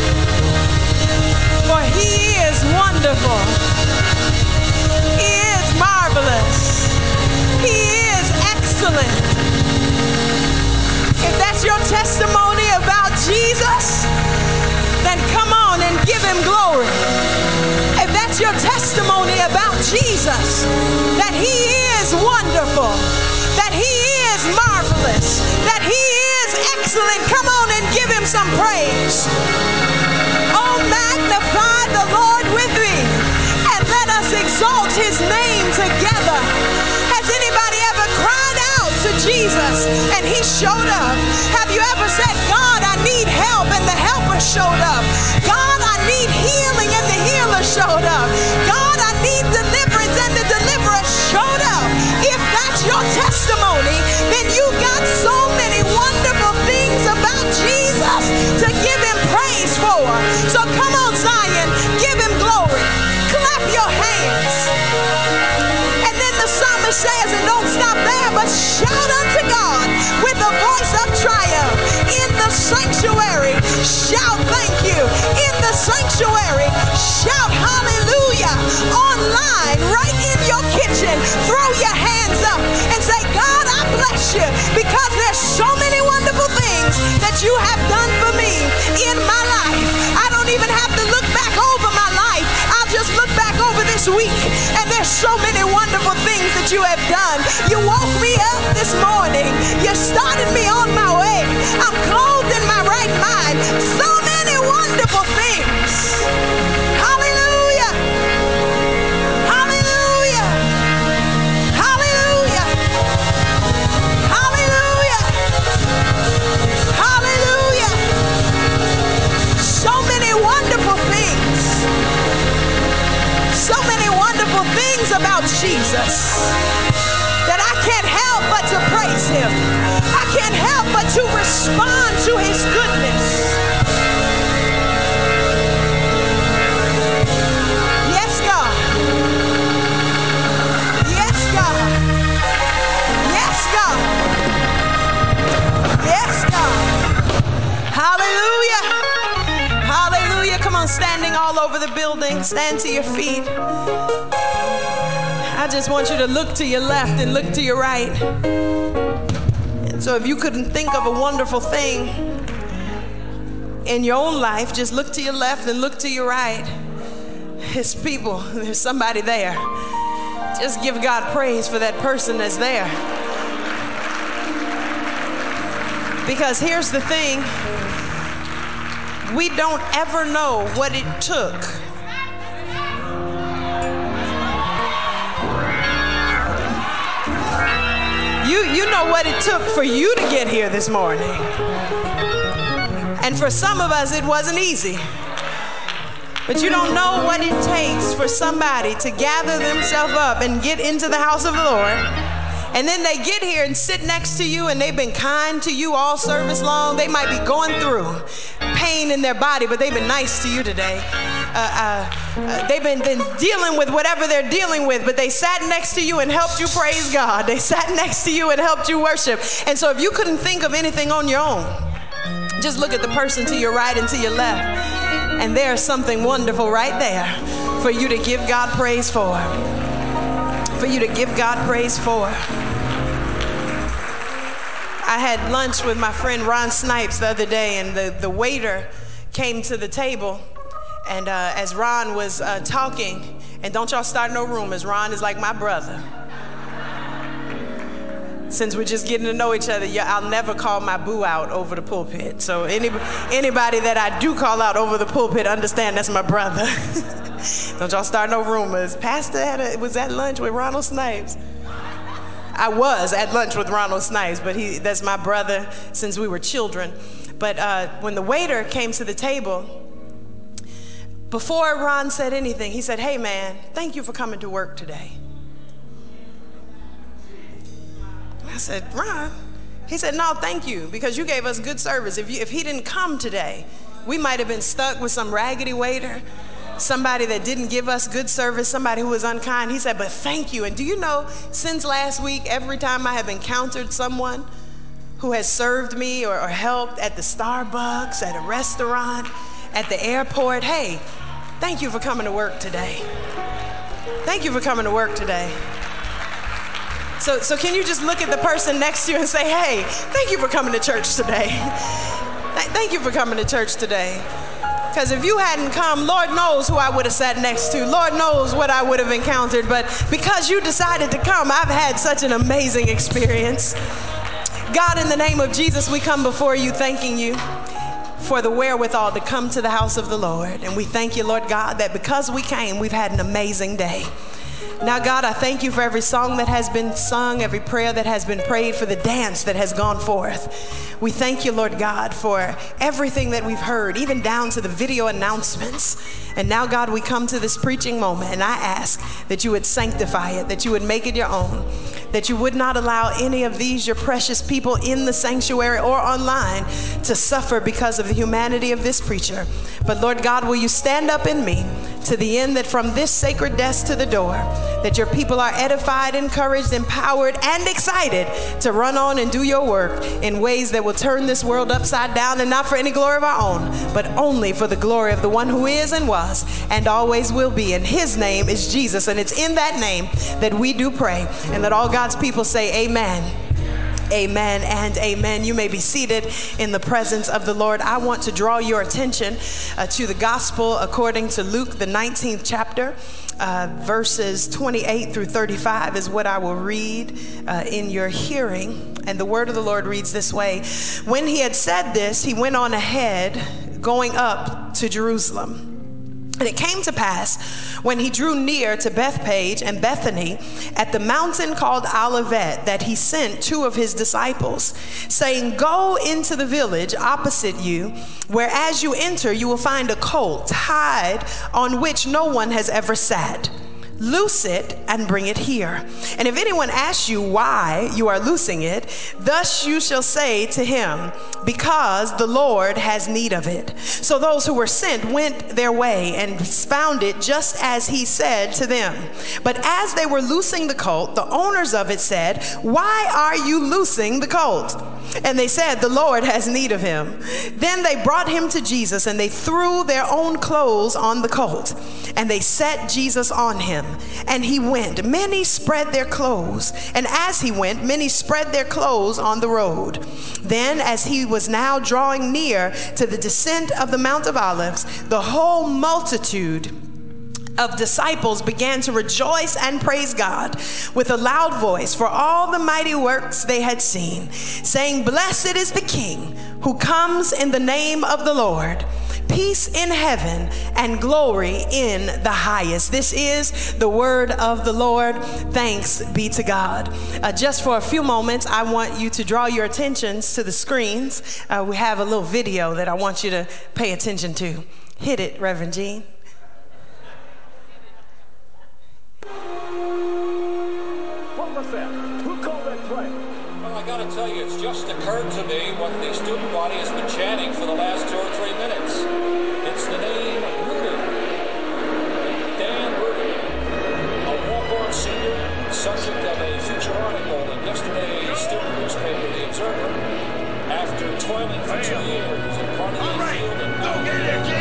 For he is wonderful. He is marvelous. He is excellent. If that's your testimony about Jesus, then come on and give him glory. If that's your testimony about Jesus, that he is wonderful, that he is marvelous, that he is excellent, come on and give him some praise. Oh, magnify the Lord with me and let us exalt his name together. Has anybody ever cried out to Jesus and he showed up? Have you ever said, God, I need help, and the helper showed up? God, I need healing, and the healer showed up. God, I need deliverance, and the deliverer showed up. If that's your testimony, then you got so many wonderful things about Jesus to give him praise for. So come on, Zion, give him glory. Clap your hands. And then the psalmist says, and don't stop there, but shout unto God with a voice of triumph. In the sanctuary, shout thank you. In the sanctuary, shout hallelujah. Online, right in your kitchen, throw your hands up and say, God, I bless you, because there's so many wonderful things that you have done for me in my life. I don't even have to look back over my life. I'll just look back over this week, and there's so many wonderful things that you have done. You woke me up this morning. You started me on my way. I'm clothed in my right mind. So many wonderful things. Hallelujah. Hallelujah. Hallelujah. Hallelujah. Hallelujah. So many wonderful things. So many wonderful things about Jesus that I can't help but to praise him. I can't help but to respond to his goodness. Yes, God. Yes, God. Yes, God. Yes, God. Hallelujah. Hallelujah. Come on, standing all over the building. Stand to your feet. I just want you to look to your left and look to your right. And so if you couldn't think of a wonderful thing in your own life, just look to your left and look to your right. His people, there's somebody there. Just give God praise for that person that's there. Because here's the thing, we don't ever know what it took You know what it took for you to get here this morning. And for some of us, it wasn't easy. But you don't know what it takes for somebody to gather themselves up and get into the house of the Lord. And then they get here and sit next to you, and they've been kind to you all service long. They might be going through pain in their body, but they've been nice to you today. They've been dealing with whatever they're dealing with, but they sat next to you and helped you praise God. They sat next to you and helped you worship. And so if you couldn't think of anything on your own, just look at the person to your right and to your left, and there's something wonderful right there for you to give God praise for. For you to give God praise for. I had lunch with my friend Ron Snipes the other day, and the waiter came to the table, and as Ron was talking, and don't y'all start no rumors, Ron is like my brother. Since we're just getting to know each other, I'll never call my boo out over the pulpit. So anybody that I do call out over the pulpit, understand that's my brother. Don't y'all start no rumors. Pastor was at lunch with Ronald Snipes. I was at lunch with Ronald Snipes, but that's my brother since we were children. But when the waiter came to the table, before Ron said anything, he said, "Hey man, thank you for coming to work today." I said, "Ron?" He said, "No, thank you, because you gave us good service. If he didn't come today, we might have been stuck with some raggedy waiter, somebody that didn't give us good service, somebody who was unkind." He said, "But thank you." And do you know, since last week, every time I have encountered someone who has served me or helped at the Starbucks, at a restaurant, at the airport, hey, thank you for coming to work today. Thank you for coming to work today. So can you just look at the person next to you and say, hey, thank you for coming to church today. Thank you for coming to church today. Because if you hadn't come, Lord knows who I would have sat next to. Lord knows what I would have encountered. But because you decided to come, I've had such an amazing experience. God, in the name of Jesus, we come before you thanking you for the wherewithal to come to the house of the Lord. And we thank you, Lord God, that because we came, we've had an amazing day. Now, God, I thank you for every song that has been sung, every prayer that has been prayed, for the dance that has gone forth. We thank you, Lord God, for everything that we've heard, even down to the video announcements. And now, God, we come to this preaching moment, and I ask that you would sanctify it, that you would make it your own, that you would not allow any of these, your precious people in the sanctuary or online, to suffer because of the humanity of this preacher. But Lord God, will you stand up in me to the end that from this sacred desk to the door, that your people are edified, encouraged, empowered, and excited to run on and do your work in ways that will turn this world upside down, and not for any glory of our own, but only for the glory of the one who is and was and always will be. And his name is Jesus, and it's in that name that we do pray. And let all God's people say amen. Amen and amen. You may be seated in the presence of the Lord. I want to draw your attention to the gospel according to Luke, the 19th chapter. Verses 28 through 35 is what I will read in your hearing. And the word of the Lord reads this way. When he had said this, he went on ahead, going up to Jerusalem. And it came to pass, when he drew near to Bethphage and Bethany at the mountain called Olivet, that he sent two of his disciples, saying, go into the village opposite you, where as you enter, you will find a colt tied on which no one has ever sat. Loose it and bring it here. And if anyone asks you why you are loosing it, thus you shall say to him, because the Lord has need of it. So those who were sent went their way and found it just as he said to them. But as they were loosing the colt, the owners of it said, why are you loosing the colt? And they said, the Lord has need of him. Then they brought him to Jesus, and they threw their own clothes on the colt, and they set Jesus on him. And he went. Many spread their clothes, and as he went, many spread their clothes on the road. Then, as he was now drawing near to the descent of the Mount of Olives, the whole multitude of disciples began to rejoice and praise God with a loud voice for all the mighty works they had seen, saying, blessed is the King who comes in the name of the Lord. Peace in heaven and glory in the highest. This is the word of the Lord. Thanks be to God. Just for a few moments, I want you to draw your attentions to the screens. We have a little video that I want you to pay attention to. Hit it, Reverend Jean. Tell you, it's just occurred to me what the student body has been chanting for the last 2 or 3 minutes. It's the name Ruder. Dan Ruder, a walk-on senior, subject of a feature article in yesterday's student newspaper, The Observer, after toiling for 2 years at Carnegie Field and go get there, kid.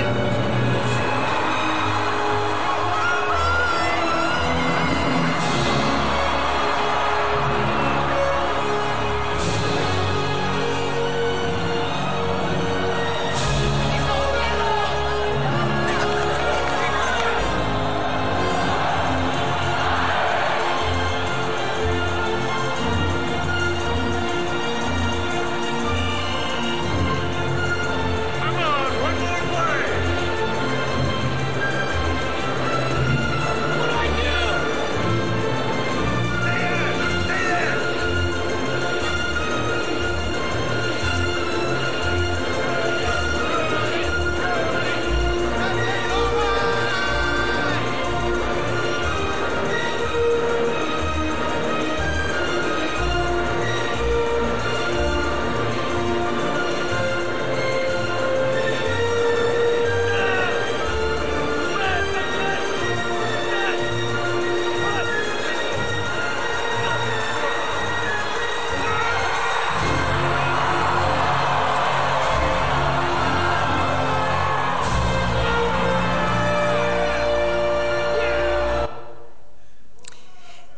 Come on, one more play.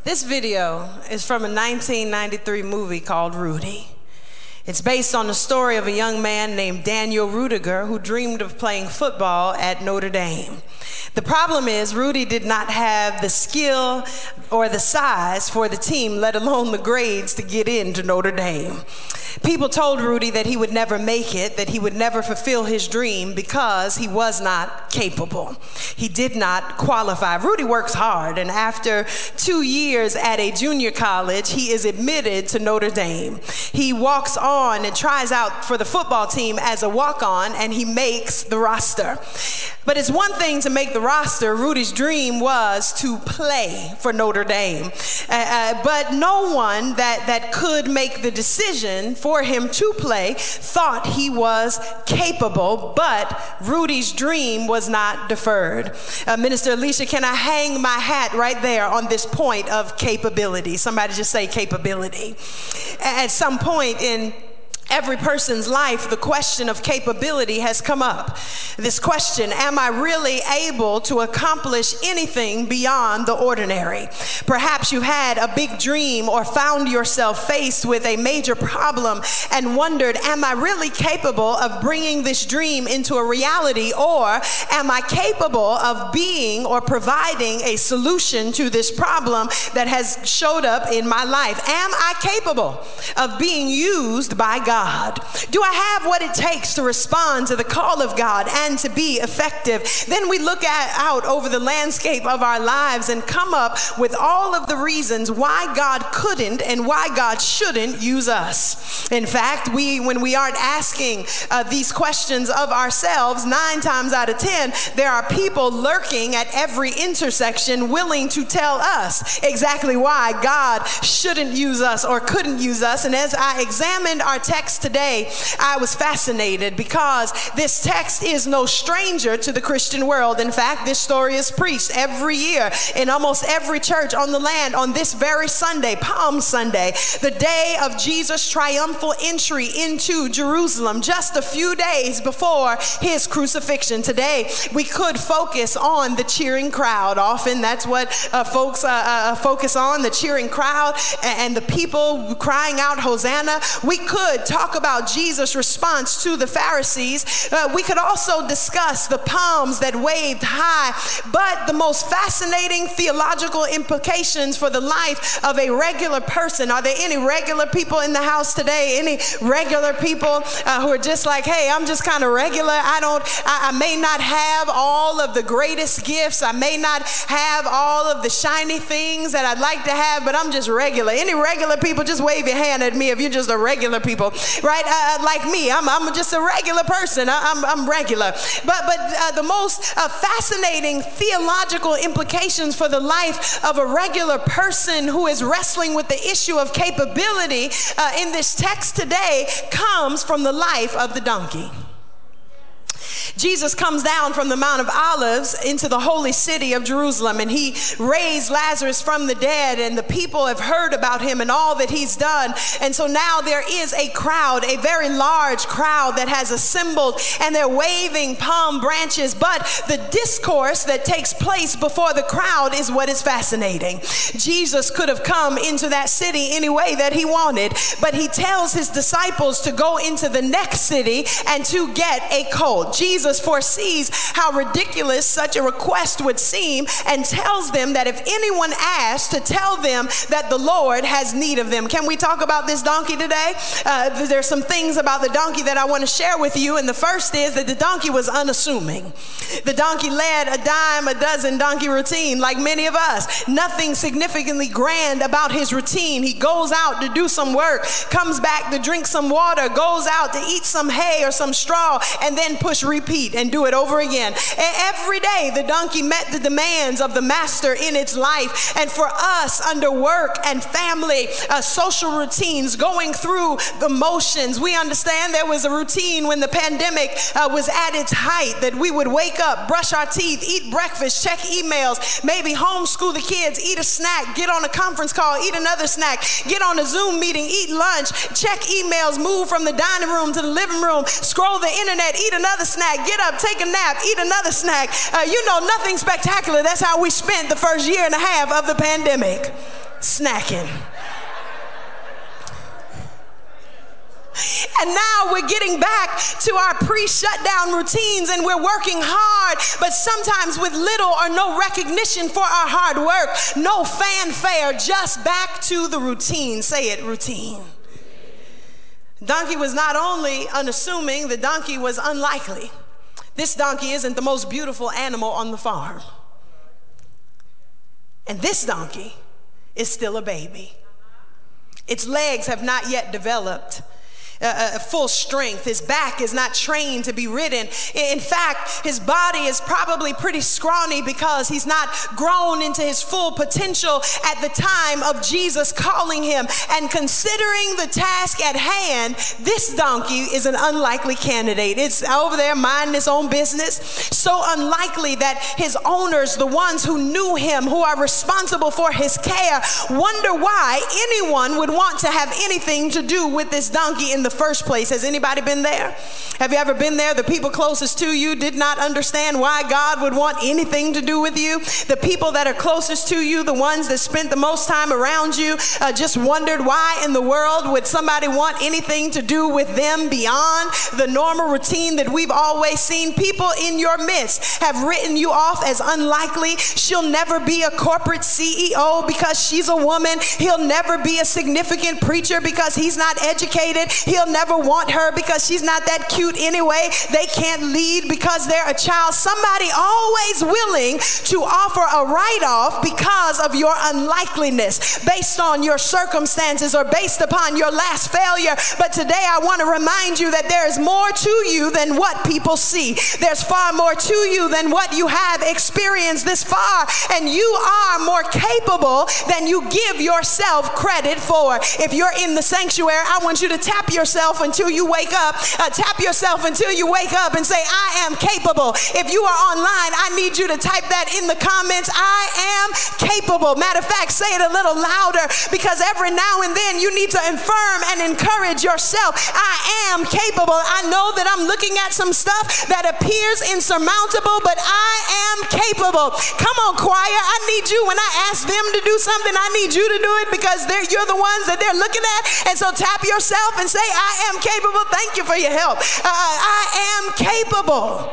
This video is from a 1993 movie called Rudy. It's based on the story of a young man named Daniel Rudiger who dreamed of playing football at Notre Dame. The problem is Rudy did not have the skill or the size for the team, let alone the grades to get into Notre Dame. People told Rudy that he would never make it, that he would never fulfill his dream because he was not capable. He did not qualify. Rudy works hard, and after 2 years at a junior college, he is admitted to Notre Dame. He walks on and tries out for the football team as a walk-on, and he makes the roster. But it's one thing to make the roster. Rudy's dream was to play for Notre Dame. But no one that could make the decision for him to play thought he was capable, but Rudy's dream was not deferred. Minister Alicia, can I hang my hat right there on this point of capability? Somebody just say capability. At some point in every person's life, the question of capability has come up. This question, am I really able to accomplish anything beyond the ordinary? Perhaps you had a big dream or found yourself faced with a major problem and wondered, am I really capable of bringing this dream into a reality, or am I capable of being or providing a solution to this problem that has showed up in my life? Am I capable of being used by God? Do I have what it takes to respond to the call of God and to be effective? Then we look out over the landscape of our lives and come up with all of the reasons why God couldn't and why God shouldn't use us. In fact, when we aren't asking these questions of ourselves, 9 times out of 10, there are people lurking at every intersection willing to tell us exactly why God shouldn't use us or couldn't use us. And as I examined our text today, I was fascinated because this text is no stranger to the Christian world. In fact, this story is preached every year in almost every church on the land on this very Sunday, Palm Sunday, the day of Jesus' triumphal entry into Jerusalem, just a few days before his crucifixion. Today, we could focus on the cheering crowd. Often that's what folks focus on, the cheering crowd and the people crying out, Hosanna. We could talk about Jesus' response to the Pharisees. We could also discuss the palms that waved high, but the most fascinating theological implications for the life of a regular person. Are there any regular people in the house today? Any regular people who are just like, hey, I'm just kind of regular. I may not have all of the greatest gifts. I may not have all of the shiny things that I'd like to have, but I'm just regular. Any regular people, just wave your hand at me if you're just a regular people. Right? Like me, I'm just a regular person. I'm regular. But the most fascinating theological implications for the life of a regular person who is wrestling with the issue of capability in this text today comes from the life of the donkey. Jesus comes down from the Mount of Olives into the holy city of Jerusalem, and he raised Lazarus from the dead, and the people have heard about him and all that he's done. And so now there is a crowd, a very large crowd that has assembled, and they're waving palm branches. But the discourse that takes place before the crowd is what is fascinating. Jesus could have come into that city any way that he wanted, but he tells his disciples to go into the next city and to get a colt. Jesus foresees how ridiculous such a request would seem and tells them that if anyone asks, to tell them that the Lord has need of them. Can we talk about this donkey today? There's some things about the donkey that I want to share with you, and the first is that the donkey was unassuming. The donkey led a dime a dozen donkey routine like many of us. Nothing significantly grand about his routine. He goes out to do some work, comes back to drink some water, goes out to eat some hay or some straw, and then push repeat and do it over again. And every day the donkey met the demands of the master in its life. And for us, under work and family, social routines, going through the motions, we understand there was a routine when the pandemic was at its height, that we would wake up, brush our teeth, eat breakfast, check emails, maybe homeschool the kids, eat a snack, get on a conference call, eat another snack, get on a Zoom meeting, eat lunch, check emails, move from the dining room to the living room, scroll the internet, eat another snack, get up, take a nap, eat another snack. Nothing spectacular. That's how we spent the first year and a half of the pandemic. snacking. And now we're getting back to our pre-shutdown routines and we're working hard, but sometimes with little or no recognition for our hard work, no fanfare, just back to the routine. Say it, routine. Donkey was not only unassuming, the donkey was unlikely. This donkey isn't the most beautiful animal on the farm. And this donkey is still a baby. Its legs have not yet developed full strength. His back is not trained to be ridden. In fact, his body is probably pretty scrawny because he's not grown into his full potential at the time of Jesus calling him. And considering the task at hand, this donkey is an unlikely candidate. It's over there minding its own business. So unlikely that his owners, the ones who knew him, who are responsible for his care, wonder why anyone would want to have anything to do with this donkey in the first place. Has anybody been there? Have you ever been there? The people closest to you did not understand why God would want anything to do with you. The people that are closest to you, the ones that spent the most time around you, just wondered why in the world would somebody want anything to do with them beyond the normal routine that we've always seen. People in your midst have written you off as unlikely. She'll never be a corporate CEO because she's a woman. He'll never be a significant preacher because he's not educated. He'll never want her because she's not that cute anyway. They can't lead because they're a child. Somebody always willing to offer a write-off because of your unlikeliness, based on your circumstances or based upon your last failure. But today I want to remind you that there is more to you than what people see. There's far more to you than what you have experienced this far, and you are more capable than you give yourself credit for. If you're in the sanctuary, I want you to tap yourself until you wake up. Tap yourself until you wake up and say, I am capable. If you are online, I need you to type that in the comments. I am capable. Matter of fact, say it a little louder, because every now and then you need to affirm and encourage yourself. I am capable. I know that I'm looking at some stuff that appears insurmountable, but I am capable. Come on, choir. I need you. When I ask them to do something, I need you to do it because you're the ones that they're looking at. And so tap yourself and say, I am capable. Thank you for your help. I am capable.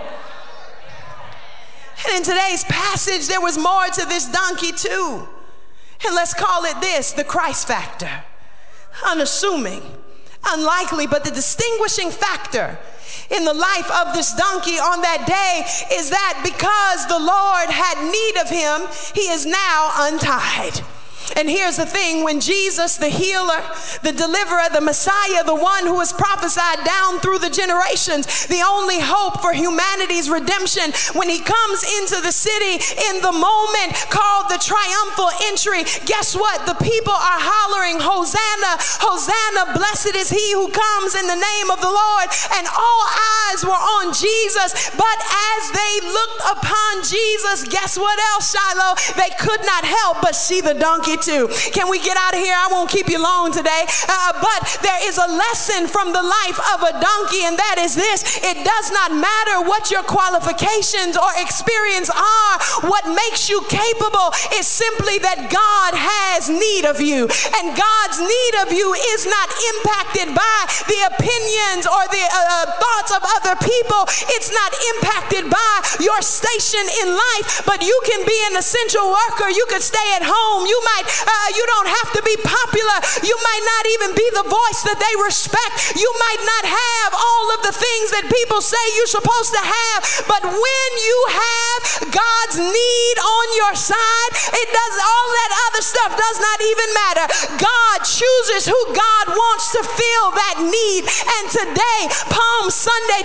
And in today's passage, there was more to this donkey too. And let's call it this, the Christ factor. Unassuming, unlikely, but the distinguishing factor in the life of this donkey on that day is that because the Lord had need of him, he is now untied. And here's the thing, when Jesus, the healer, the deliverer, the Messiah, the one who was prophesied down through the generations, the only hope for humanity's redemption, when he comes into the city in the moment called the triumphal entry, guess what? The people are hollering, Hosanna, Hosanna, blessed is he who comes in the name of the Lord. And all eyes were on Jesus, but as they looked upon Jesus, guess what else, Shiloh? They could not help but see the donkey too. Can we get out of here? I won't keep you long today. But there is a lesson from the life of a donkey, and that is this: it does not matter what your qualifications or experience are. What makes you capable is simply that God has need of you, and God's need of you is not impacted by the opinions or the thoughts of other people. It's not impacted by your station in life, but you can be an essential worker. You could stay at home. You don't have to be popular. You might not even be the voice that they respect. You might not have all of the things that people say you're supposed to have, but when you have God's need on your side, all that other stuff does not even matter. God chooses who God wants to fill that need. And today, Palm Sunday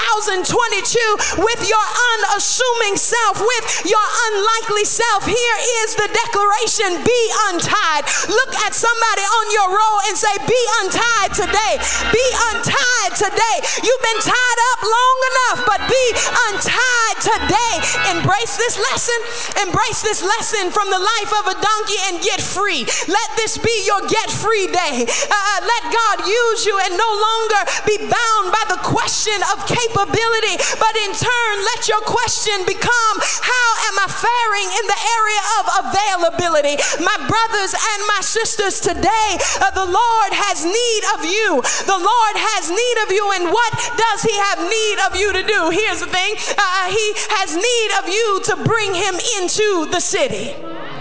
2022, with your unassuming self, with your unlikely self, here is the declaration: be untied. Look at somebody on your row and say, be untied today. Be untied today. You've been tied up long enough, but be untied today. Embrace this lesson. Embrace this lesson from the life of a donkey and get free. Let this be your get free day. Let God use you and no longer be bound by the question question of capability, but in turn, let your question become, how am I faring in the area of availability? My brothers and my sisters, today, the Lord has need of you. The Lord has need of you, and what does he have need of you to do? Here's the thing. He has need of you to bring him into the city.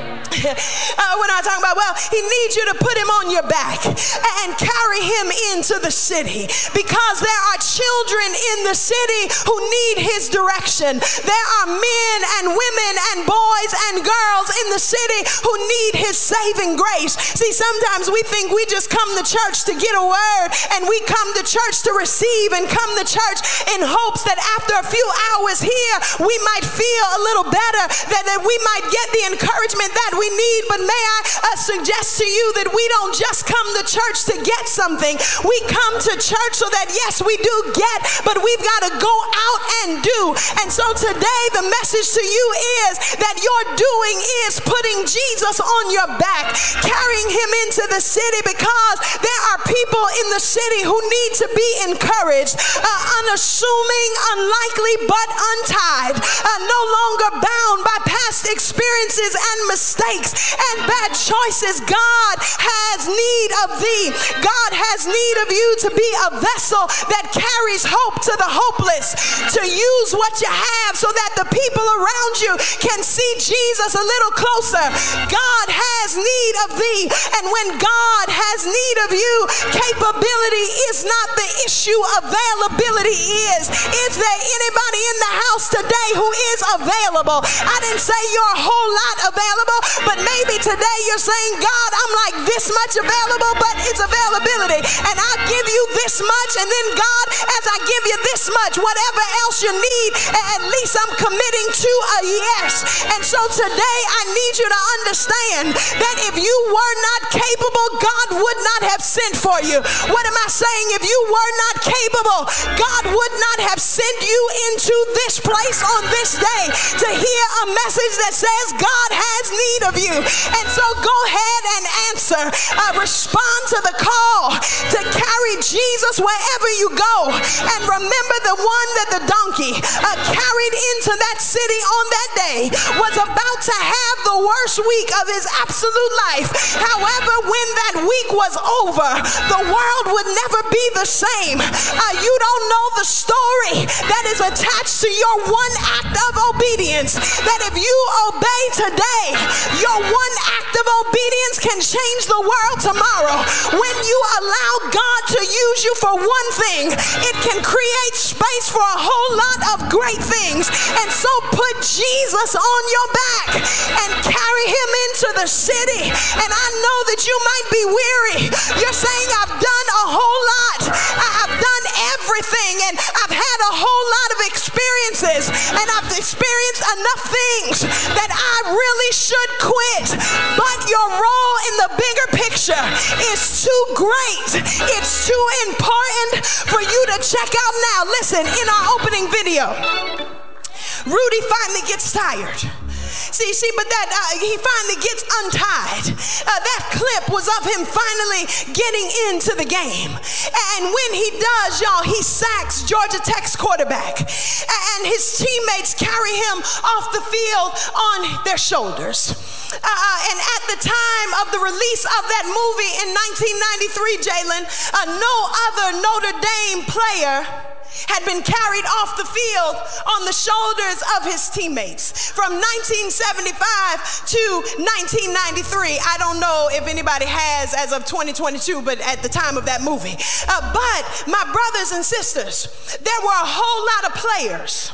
When I talk about, well, he needs you to put him on your back and carry him into the city, because there are children in the city who need his direction. There are men and women and boys and girls in the city who need his saving grace. See, sometimes we think we just come to church to get a word, and we come to church to receive and come to church in hopes that after a few hours here, we might feel a little better, that we might get the encouragement that we need. But may I suggest to you that we don't just come to church to get something. We come to church so that, yes, we do get, but we've got to go out and do. And so today the message to you is that your doing is putting Jesus on your back, carrying him into the city, because there are people in the city who need to be encouraged, unassuming, unlikely, but untied, no longer bound by past experiences and mistakes and bad choices. God has need of thee. God has need of you to be a vessel that carries hope to the hopeless, to use what you have so that the people around you can see Jesus a little closer. God has need of thee, and when God has need of you, capability is not the issue, availability is. Is there anybody in the house today who is available? I didn't say you're a whole lot available, but maybe today you're saying, God, I'm like this much available, but it's availability, and I'll give you this much, and then God, as I give you this much, whatever else you need, at least I'm committing to a yes. And so today I need you to understand that if you were not capable, God would not have sent for you. What am I saying? If you were not capable, God would not have sent you into this place on this day to hear a message that says God has need of you. And so go ahead and answer, respond to the call to carry Jesus wherever you go. And remember, the one that the donkey carried into that city on that day was about to have the worst week of his absolute life. However, when that week was over, the world would never be the same. You don't know the story that is attached to your one act of obedience, that if you obey today, your one act of obedience can change the world tomorrow. When you allow God to use you for one thing, it can create space for a whole lot of great things. And so put Jesus on your back and carry him into the city. And I know that you might be weary. You're saying, I've done a whole lot. I've done everything, and I've had a whole lot of experiences, and I've experienced enough things that I really should quit. But your role in the bigger picture is too great. It's too important for you to check out now. Listen, in our opening video, Rudy finally gets tired. See, but that he finally gets untied. That clip was of him finally getting into the game. And when he does, y'all, he sacks Georgia Tech's quarterback. And his teammates carry him off the field on their shoulders. And at the time of the release of that movie in 1993, Jalen, no other Notre Dame player had been carried off the field on the shoulders of his teammates from 1975 to 1993. I don't know if anybody has as of 2022, but at the time of that movie. But my brothers and sisters, there were a whole lot of players.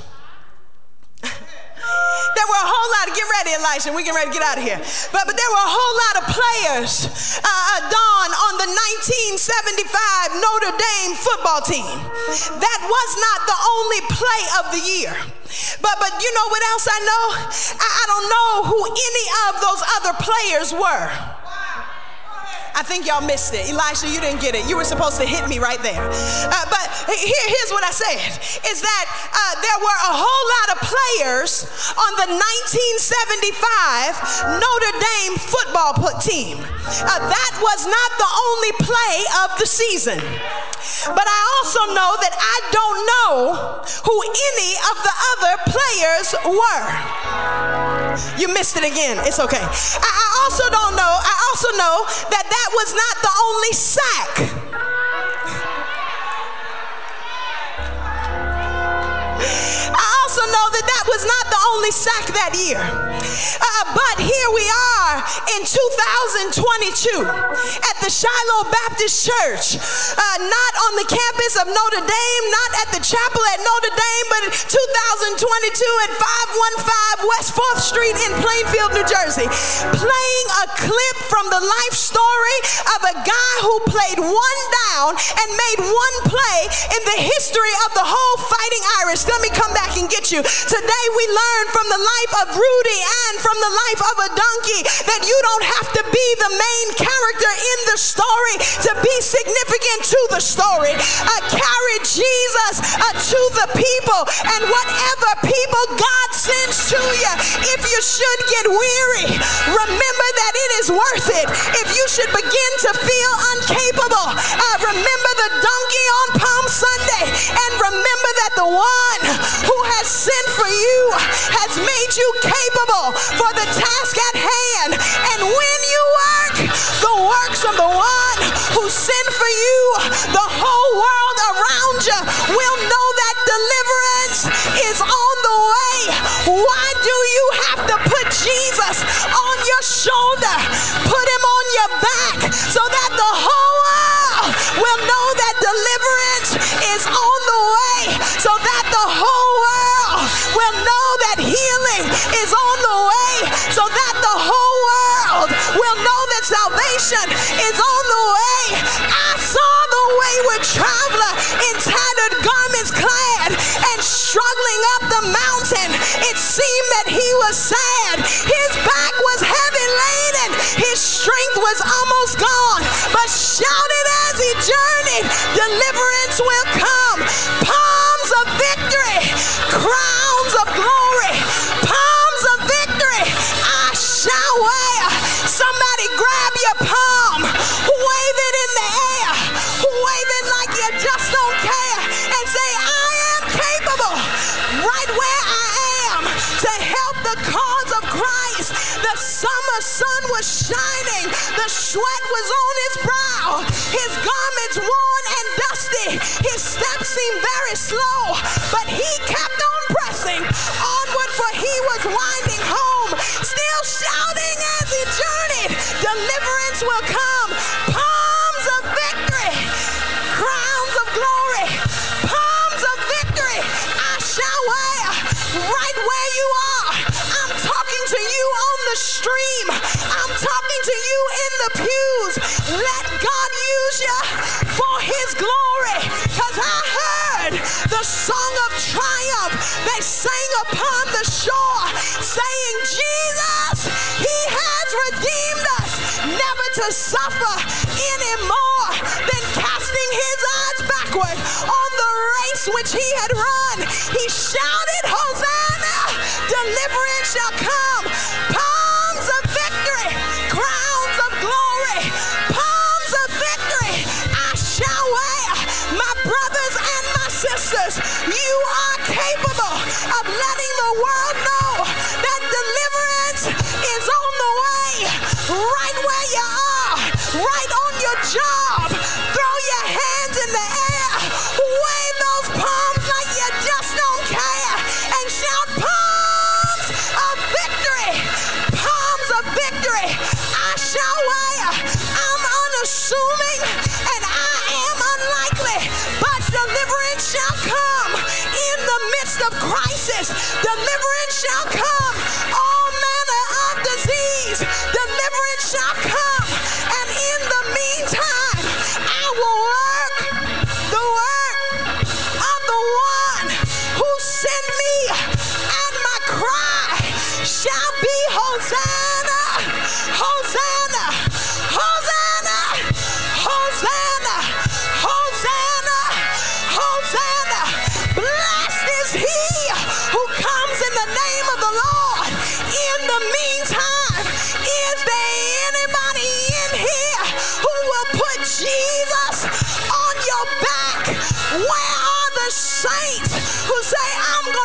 There were a whole lot of, get ready, Elisha, we get ready to get out of here. But there were a whole lot of players, Dawn, on the 1975 Notre Dame football team. That was not the only play of the year. But you know what else I know? I don't know who any of those other players were. I think y'all missed it. Elisha, you didn't get it. You were supposed to hit me right there. But here's what I said, is that there were a whole lot of players on the 1975 Notre Dame football team. That was not the only play of the season. But I also know that I don't know any of the other players were. You missed it again. It's okay. I also know that that was not the only sack. I also know that that was not the only sack that year. But here we are in 2022 at the Shiloh Baptist Church, not on the campus of Notre Dame, not at the chapel at Notre Dame, but in 2022 at 515 West 4th Street in Plainfield, New Jersey, playing a clip from the life story of a guy who played one down and made one play in the history of the whole Fighting Irish. Let me come back and get you. Today we learn from the life of Rudy and from the life of a donkey that you don't have to be the main character in the story to be significant to the story. Carry Jesus to the people, and whatever people God sends to you, if you should get weary, remember that it is worth it. If you should begin to feel incapable, remember the donkey on Palm Sunday, and remember that the one who has sent for you has made you capable for the task at hand. And when you work the works of the one who sent for you, the whole world around you will know that deliverance is on the way. Why do you have to put Jesus on your shoulder? Put him on your back so that the whole world will know that deliverance is on the way, so that the whole world will know that healing is on the way, so that the whole world will know that salvation is on the way. I saw the wayward traveler in tattered garments clad and struggling up the mountain. It seemed that he was sad. His back was heavy laden. His strength was almost gone, but shouted as he journeyed, deliverance will come. Palms of victory, crowns of glory, palms of victory I shall wear. Somebody grab your palm, wave it in the air, wave it like you just don't care, and say, I am capable right where I am to help the cause of Christ. The summer sun was shining, the sweat was on his brow, his garments worn and dusty, his steps seemed very slow, but he kept on pressing onward, for he was winding home, still shouting as he journeyed, deliverance will come. Palms of victory, crowns of glory, palms of victory I shall wear. Right where you are, I'm talking to you on the stream, I'm talking to you in the pews. Let God use you for his glory, because I heard the song of triumph they sang upon the shore, saying, Jesus, he has redeemed us, never to suffer anymore. Then casting his eyes backward on the race which he had run, he shouted, Hosanna, deliverance shall come. Palms of victory, crowns of glory, palms of victory I shall wear. My brothers and my sisters, you are capable of letting the world know that deliverance is on the way. Right where you are, right on your job, throw your hands in the air, wave those palms like you just don't care, and shout, palms of victory, palms of victory I shall wear. I'm unassuming and I am unlikely, but deliverance shall come in the midst of crisis. Deliverance shall come. All manner of disease, deliverance shall come. And in the meantime, I will work the work of the one who sent me, and my cry shall be Hosanna, Hosanna, Hosanna, Hosanna, Hosanna, Hosanna. Blessed is he who comes in the name of the Lord. In the meantime, is there anybody in here who will put Jesus on your back? Where are the saints who say, I'm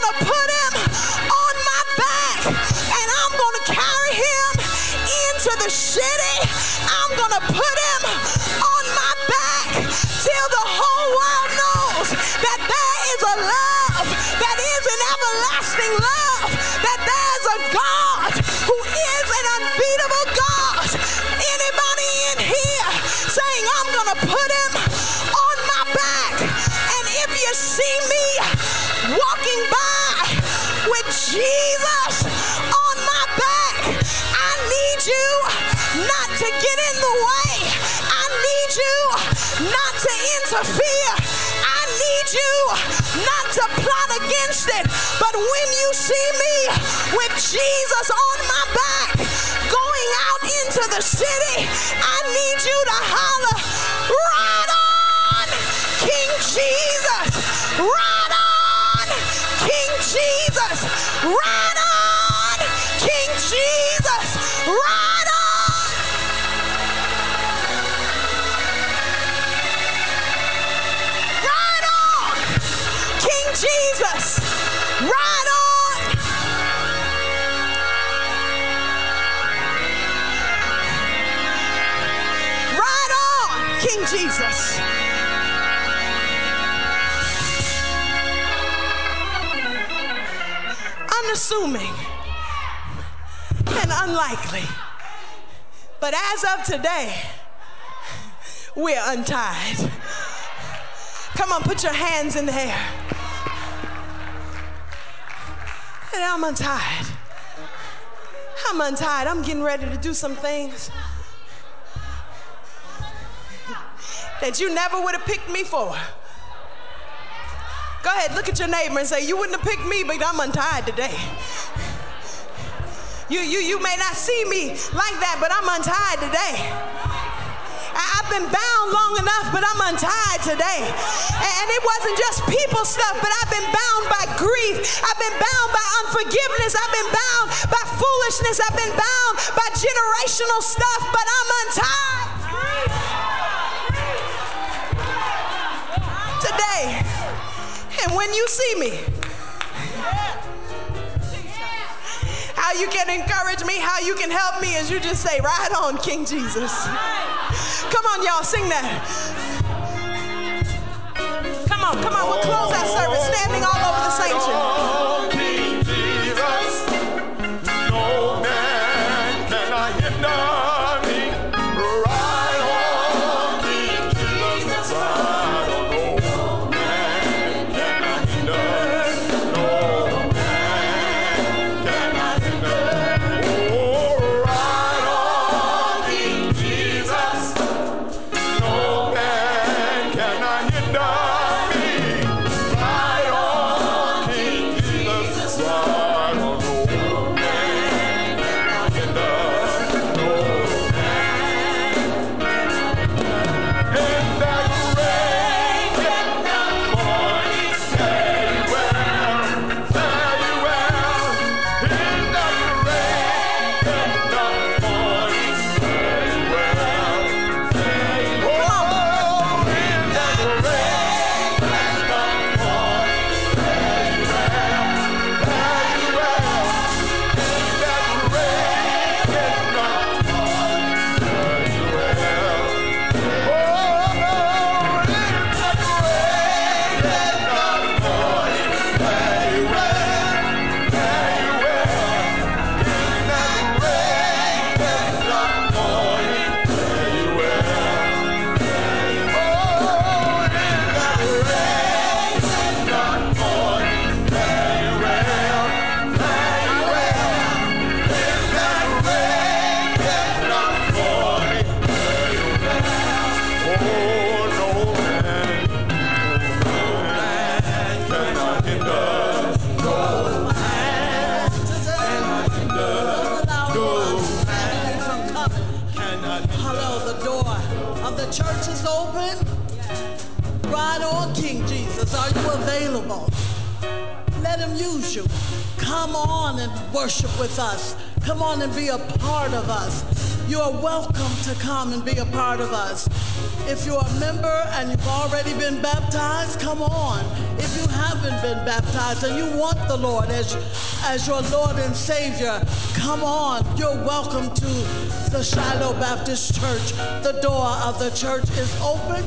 a love that is an everlasting love, that there's a God who is an unbeatable God. Anybody in here saying, I'm going to put him on my back? And if you see me walking by with Jesus on my back, I need you not to get in the way. I need you not to interfere. I need you not to plot against it. But when you see me with Jesus on my back going out into the city, I need you to holler, "Ride on, King Jesus! Ride on, King Jesus! Ride on, King Jesus! Ride on!" Ride on, King Jesus! Ride on! Ride on, King Jesus! Unassuming and unlikely, but as of today, we're untied. Come on, put your hands in the air. And I'm untied. I'm untied. I'm getting ready to do some things that you never would have picked me for. Go ahead, look at your neighbor and say, you wouldn't have picked me, but I'm untied today. You may not see me like that, but I'm untied today. I've been bound long enough, but I'm untied today. And it wasn't just people stuff, but I've been bound by grief. I've been bound by unforgiveness. I've been bound by foolishness. I've been bound by generational stuff, but I'm untied today. And when you see me, how you can encourage me, how you can help me is you just say, "Ride on, King Jesus." Come on, y'all, sing that. Come on, we'll close our service standing all over the sanctuary. King Jesus, no man cannot hinder me. Ride on, King Jesus, ride on. No man cannot hinder. No man cannot hinder. Oh, ride on, King Jesus. No man cannot hinder me. Ride on, King Jesus. Ride on. No man cannot hinder. No in that great morning, fare you well, fare you well. In that great morning, fare you well, fare you well. In that great morning, fare you well, fare you well. In that great morning, fare you well. Church is open. Ride on, King Jesus. Are you available? Let him use you. Come on and worship with us. Come on and be a part of us. You are welcome to come and be a part of us. If you're a member and you've already been baptized, come on. If you haven't been baptized and you want the Lord as your Lord and Savior, come on. You're welcome to the Shiloh Baptist Church. The door of the church is open.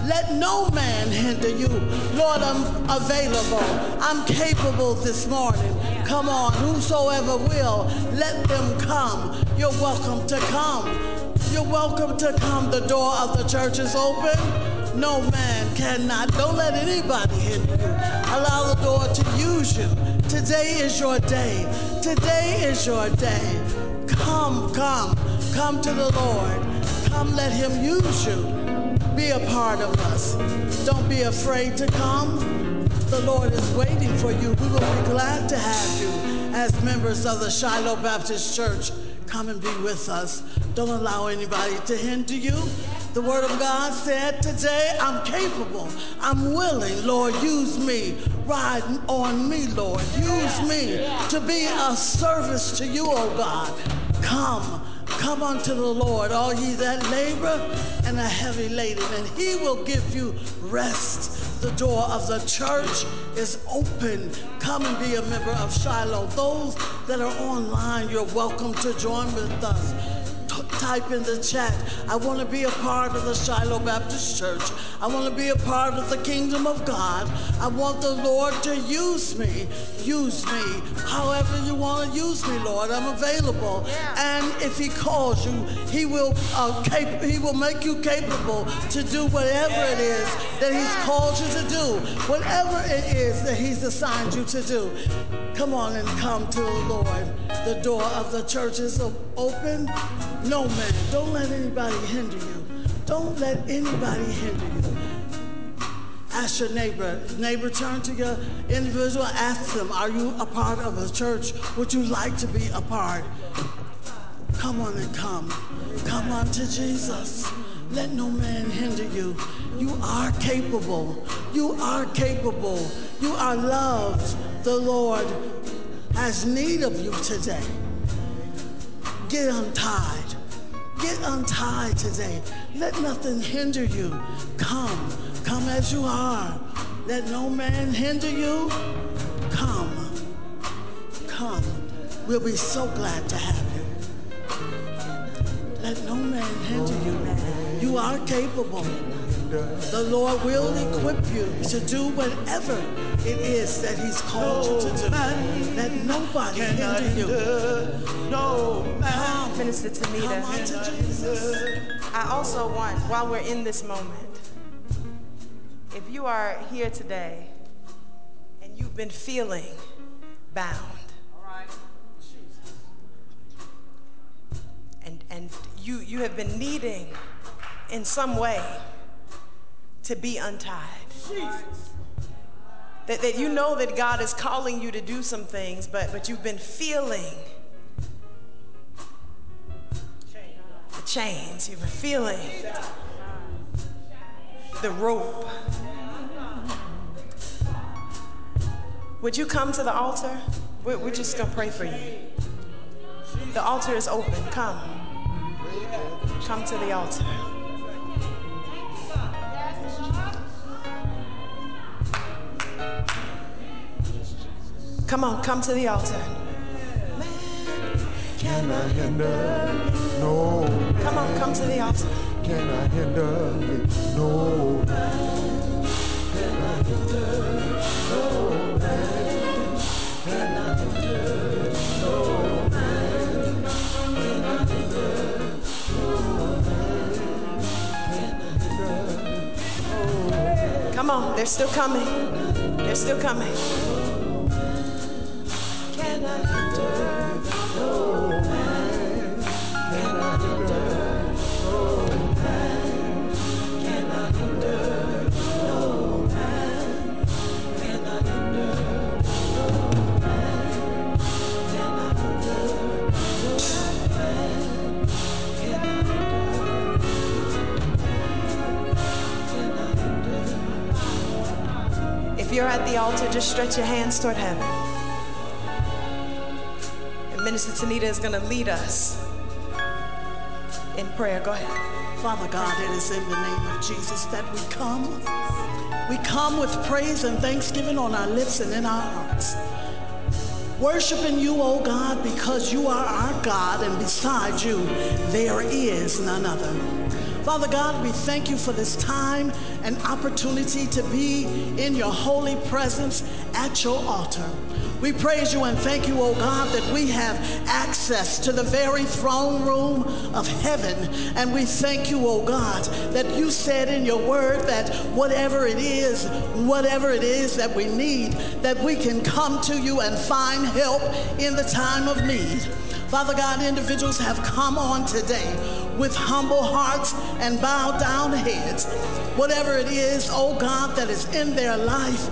Let no man hinder you. Lord, I'm available. I'm capable this morning. Come on, whosoever will, let them come. You're welcome to come. You're welcome to come. The door of the church is open. No man cannot. Don't let anybody hinder you. Allow the door to use you. Today is your day. Today is your day. Come to the Lord. Come, let him use you. Be a part of us. Don't be afraid to come. The Lord is waiting for you. We will be glad to have you as members of the Shiloh Baptist Church. Come and be with us. Don't allow anybody to hinder you. The Word of God said, today I'm capable. I'm willing. Lord, use me. Ride on me, Lord. Use me to be a service to you, oh God. Come unto the Lord, all ye that labor and are heavy laden, and he will give you rest. The door of the church is open. Come and be a member of Shiloh. Those that are online, you're welcome to join with us. Type in the chat, I want to be a part of the Shiloh Baptist Church. I want to be a part of the kingdom of God. I want the Lord to use me. Use me however you want to use me, Lord. I'm available. And if he calls you, he will make you capable to do whatever it is that he's called you to do. Whatever it is that he's assigned you to do. Come on and come to the Lord. The door of the church is open. No man, don't let anybody hinder you. Don't let anybody hinder you. Ask your neighbor, turn to your individual, ask them, are you a part of a church? Would you like to be a part? Come on and come. Come on to Jesus. Let no man hinder you. You are capable. You are capable. You are loved. The Lord has need of you today. Get untied. Get untied today. Let nothing hinder you. Come as you are. Let no man hinder you. Come. We'll be so glad to have you. Let no man hinder you. You are capable. The Lord will equip you to do whatever it is that he's called you to do. Let nobody hinder you. No man. Minister Tanita, Come on to Jesus. I also want, while we're in this moment, if you are here today and you've been feeling bound, and you have been needing in some way to be untied, that you know that God is calling you to do some things, but you've been feeling the chains, you've been feeling the rope. Would you come to the altar? We're just gonna pray for you. The altar is open. Come to the altar. Come on, come to the altar. Can I hinder? No. Come on, come to the altar. Can I hinder? No. Can I hinder? No man. Can I hinder? No man. Can I hinder? No man. Can I hinder? No man. Come on, they're still coming. They're still coming. Can I hinder? No man. Can I hinder? No man. Can I hinder? No man. Can I hinder? No man. Can I hinder? No man. Can I hinder? If you're at the altar, just stretch your hands toward heaven. And Minister Tanita is going to lead us in prayer. Go ahead. Father God, it is in the name of Jesus that we come. We come with praise and thanksgiving on our lips and in our hearts. Worshiping you, oh God, because you are our God, and beside you, there is none other. Father God, we thank you for this time and opportunity to be in your holy presence at your altar. We praise you and thank you, oh God, that we have access to the very throne room of heaven. And we thank you, oh God, that you said in your word that whatever it is that we need, that we can come to you and find help in the time of need. Father God, individuals have come on today with humble hearts and bowed down heads. Whatever it is, oh God, that is in their life,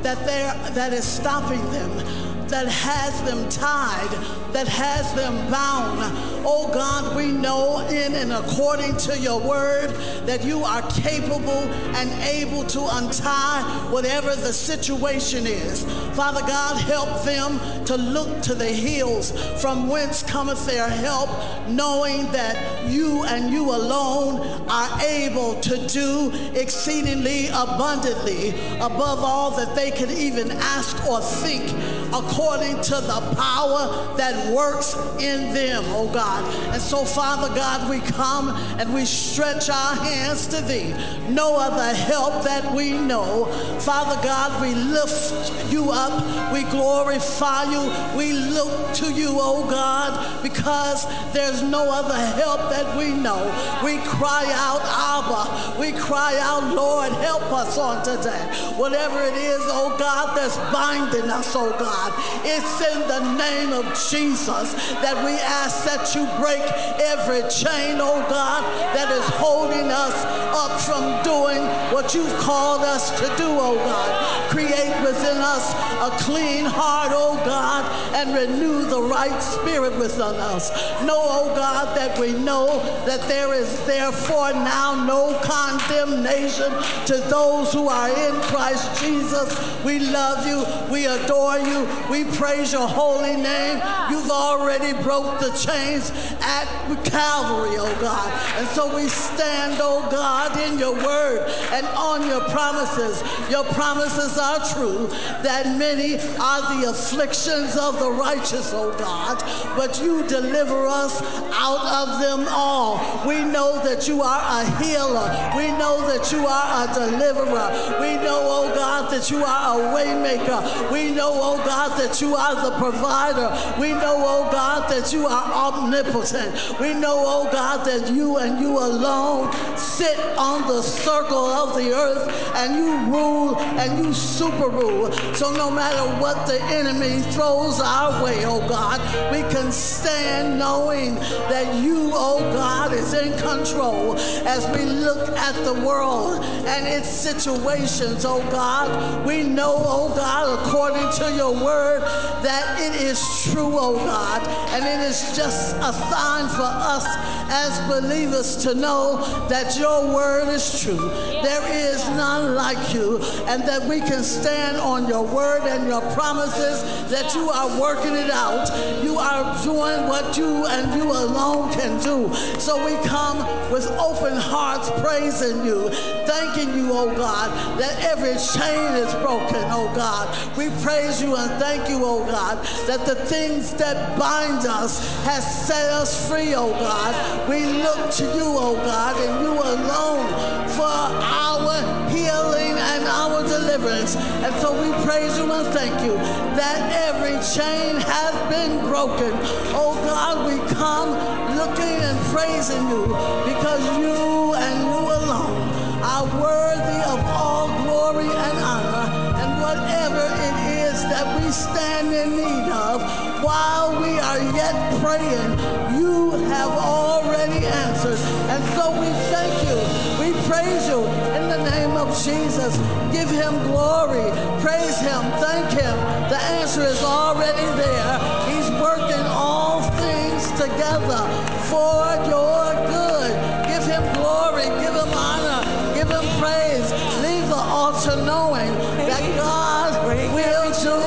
that is stopping them, that has them tied, that has them bound. Oh God, we know in and according to your word that you are capable and able to untie whatever the situation is. Father God, help them to look to the hills from whence cometh their help, knowing that you and you alone are able to do exceedingly abundantly above all that they could even ask or think, according to the power that works in them, oh God. And so, Father God, we come and we stretch our hands to thee. No other help that we know. Father God, we lift you up. We glorify you. We look to you, oh God, because there's no other help that we know. We cry out, Abba. We cry out, Lord, help us on today. Whatever it is, oh God, that's binding us, oh God, it's in the name of Jesus that we ask that you break every chain, oh God, that is holding us up from doing what you've called us to do, oh God. Create within us a clean heart, oh God, and renew the right spirit within us. Know, oh God, that we know that there is therefore now no condemnation to those who are in Christ Jesus. We love you. We adore you. We praise your holy name. You've already broke the chains at Calvary, oh God. And so we stand, oh God, in your word and on your promises. Your promises are true, that many are the afflictions of the righteous, oh God, but you deliver us out of them all. We know that you are a healer. We know that you are a deliverer. We know, oh God, that you are a way maker. We know, oh God, that you are the provider. We know, oh God, that you are omnipotent. We know, oh God, that you and you alone sit on the circle of the earth and you rule and you super rule. So no matter what the enemy throws our way, oh God, we can stand knowing that you, oh God, is in control. As we look at the world and its situations, oh God, we know, oh God, according to your word, that it is true, oh God, and it is just a sign for us as believers to know that your word is true. There is none like you, and that we can stand on your word and your promises, that you are working it out. You are doing what you and you alone can do. So we come with open hearts praising you, thanking you, oh God, that every chain is broken, oh God. We praise you and thank you, oh God, that the things that bind us has set us free, oh God. We look to you, oh God, and you alone for our healing and our deliverance. And so we praise you and thank you that every chain has been broken. Oh God, we come looking and praising you because you and you alone are worthy of all glory and honor. And whatever it is that we stand in need of while we are yet praying, you have already answered. And so we thank you. We praise you in the name of Jesus. Give him glory. Praise him. Thank him. The answer is already there. He's working all things together for your good. Give him glory. Give him honor. Give him praise. Leave the altar knowing that God will do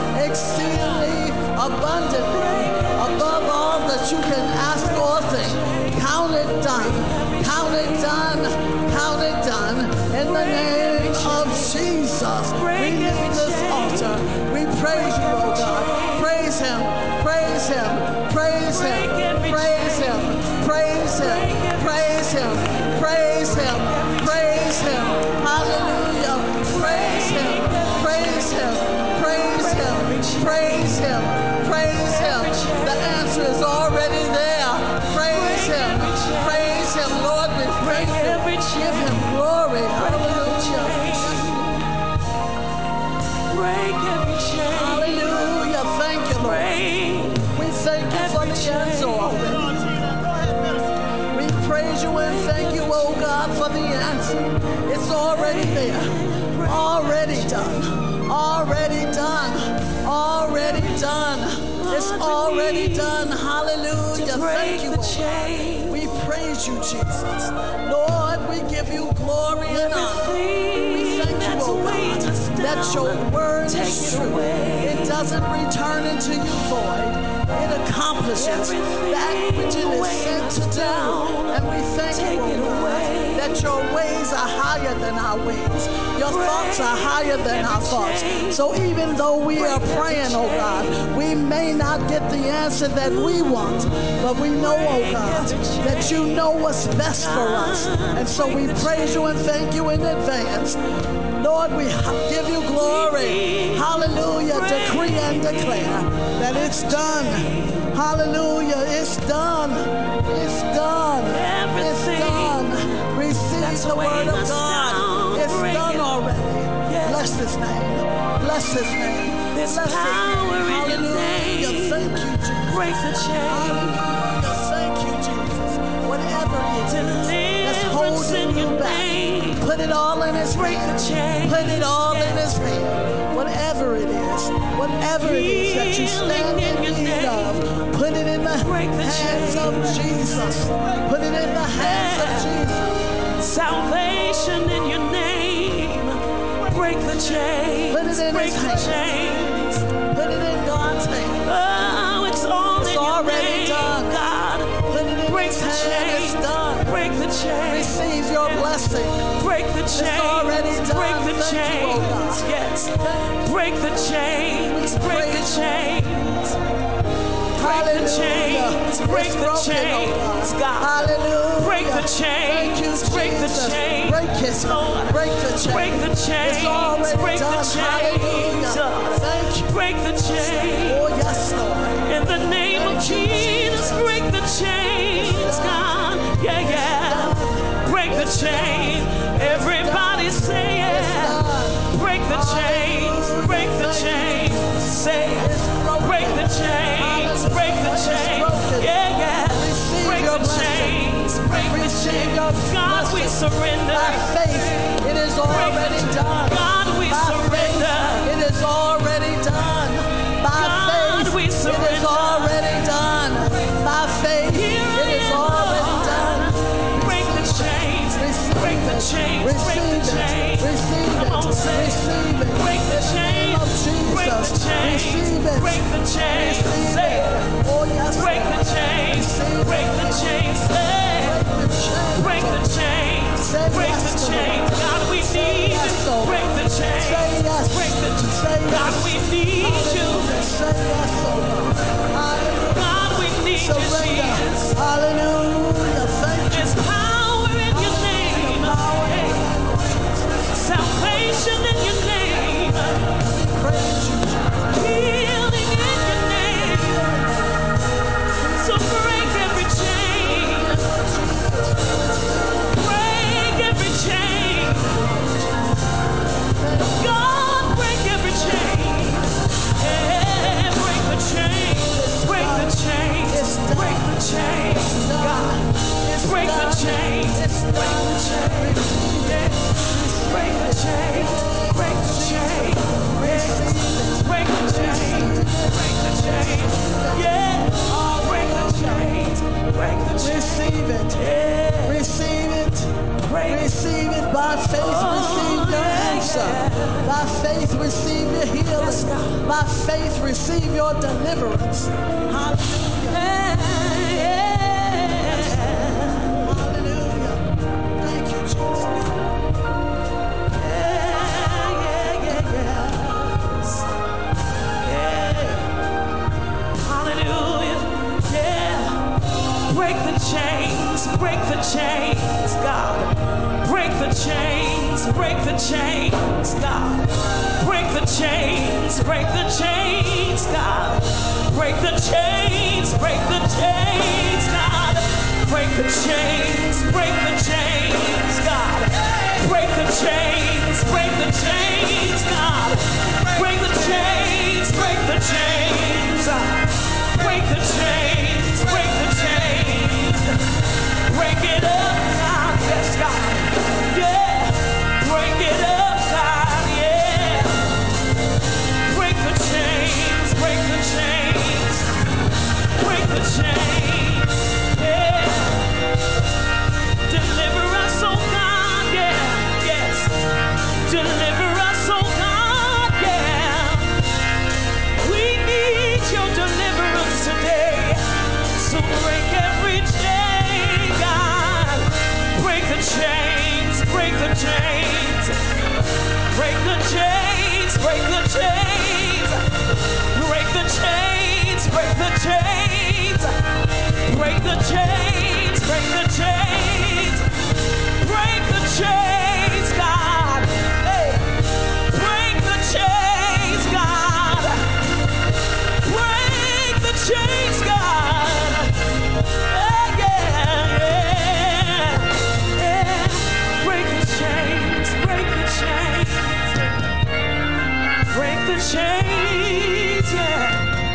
exceedingly abundantly above all that you can ask or think. Count it done. Count it done. Count it done. In the name of Jesus, we leave this altar. We praise you, oh God. Praise him. Praise him. Praise him. Praise him. Praise him. Praise him. Praise Praise him. Praise him. The answer is already there. Praise him. Praise him. Lord, we thank you. Give him glory. Hallelujah. Break every chain. Hallelujah. Thank you, Lord. We thank you for the answer already. We praise you and thank you, oh God, for the answer. It's already there. Already done. Already done. Already done. It's already done. Hallelujah. Thank you, oh God. We praise you, Jesus. Lord, we give you glory and honor. We thank you, oh God, that your word is true. It doesn't return into you void. It accomplishes that which it is sent to do. And we thank you, oh God, that your ways are higher than our ways. Your thoughts are higher than our thoughts. So even though we are praying, oh God, we may not get the answer that we want, but we know, oh God, that you know what's best for us. And so we praise you and thank you in advance. Lord, we give you glory. Hallelujah. Decree and declare that it's done. Hallelujah. It's done. It's done. It's done. Receive the word of God. It's done already. Bless his name. Bless his name. Bless his name. Hallelujah. Thank you, Jesus. Break the chain. Hallelujah. Thank you, Jesus. Whatever it is that's holding you back, put it all in his hand. Put it all in his hand. Whatever it is that you stand in need of, put it in the hands of Jesus. Put it in the hands of Jesus. Salvation in your name. Break the chains. Put it in Break his the hands. chains. Put it in God's hands. Oh, it's all It's in your already name, done. God. Put it in Break his the hand. chains. It's done. Break the chains. Receive your blessing. Break the chains. It's already done. Break the Thank chains. you, oh God. Yes. Break the chains. We Break the praise chains. Break the Hallelujah. chains. Break It's the broken, chains, oh God. Hallelujah. Break the Thank chains. you, Break the Jesus. chains. Break it. Lord. Break the chains. Break the chains. It's already Break done. the chains. Hallelujah. Thank you. Break the chains. Oh, yes, Lord. In the name of Jesus, break the chains, God. Yeah, yeah. Break the chains. Everybody say it. Break the chains. Break the chains. Say it. Break the chains. Break the chains. Yeah, yeah. Break the chains. Break the chains. God, we surrender. By faith, it is already done. God, we surrender. It is already done. By faith, we surrender. It is already done. By faith, it is already done. Break the chains. Break the chains. Break the chains. Receive Come on, it. say. Receive it. Break the In the name of chains. Break the Jesus. chains. Receive it. Break the chains. Receive Say it. it. Oh, yes, Break Lord. the chains. Receive Break it. the chains. Say it. Break the chains. Say Break yes the to the chains. Lord. God, we Say need yes, you. oh Break the chains. Say yes. Break the Say yes. God, we need you. Say yes, oh God. Hallelujah. God, we need you, Surrender. Jesus. Hallelujah. Thank you. There's power in your name. Hey. Salvation in your name. Praise you. Healing in your name. So break every chain. Break every chain. God, break every chain. Yeah, break the chain. Break the chain. Break the chain. God, break the chain. Break the chain. Yeah. Break the chain. Break the chain. Yeah. Break the chain. Break the chain. Yeah. Break the chain. Break the chain. Receive it. Yeah. Receive it. Break. Receive it by faith. Receive your answer. By faith, receive your healing. By faith, receive your deliverance. Hallelujah. Hallelujah. Thank you, Jesus. Hallelujah. Yeah. Break the chains. Break the chains, God. Break the chains. Break the chains, God. Break the chains. Break the chains. the chains, break the chains, God. Break the chains, break the chains, God. Break the chains, break the chains. Break the chains, break the chains. Break it up, God. Yes, God. Yeah. Break it up, God. Yeah. Break the chains, break the chains. Break the chains. Yeah. Deliver us, oh God. Yeah. Yes. Deliver us, oh God. Yeah. We need your deliverance today. So break every chain, God. Break the chains, break the chains. Break the chains, break the chains. Break the chains, break the chains. Break the chains, break the chains. Break the chains, God. Hey. Break the chains, God. Break the chains, God. Yeah, yeah, yeah. Break the chains, break the chains. Break the chains, yeah.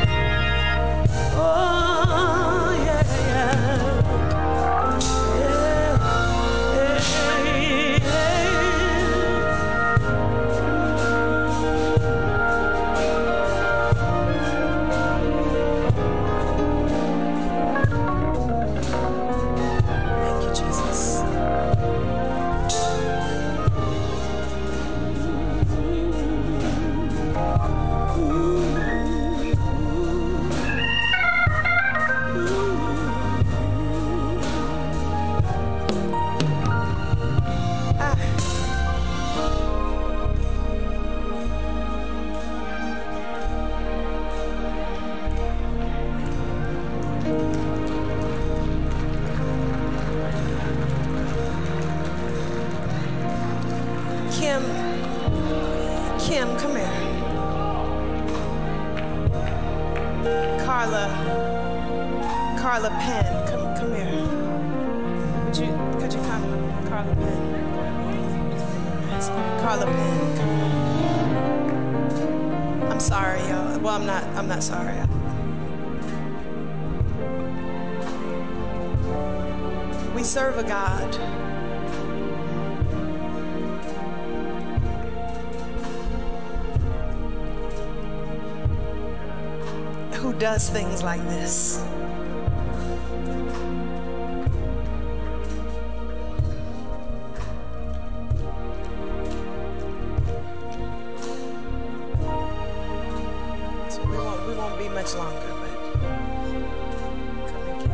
Oh, yeah, yeah. Thank you, Jesus. Kim, come here. Carla Penn, come here. Could you come, Carla Penn? Carla Penn, come here. I'm sorry, y'all. Well, I'm not sorry. We serve a God who does things like this. So we won't be much longer, but come again.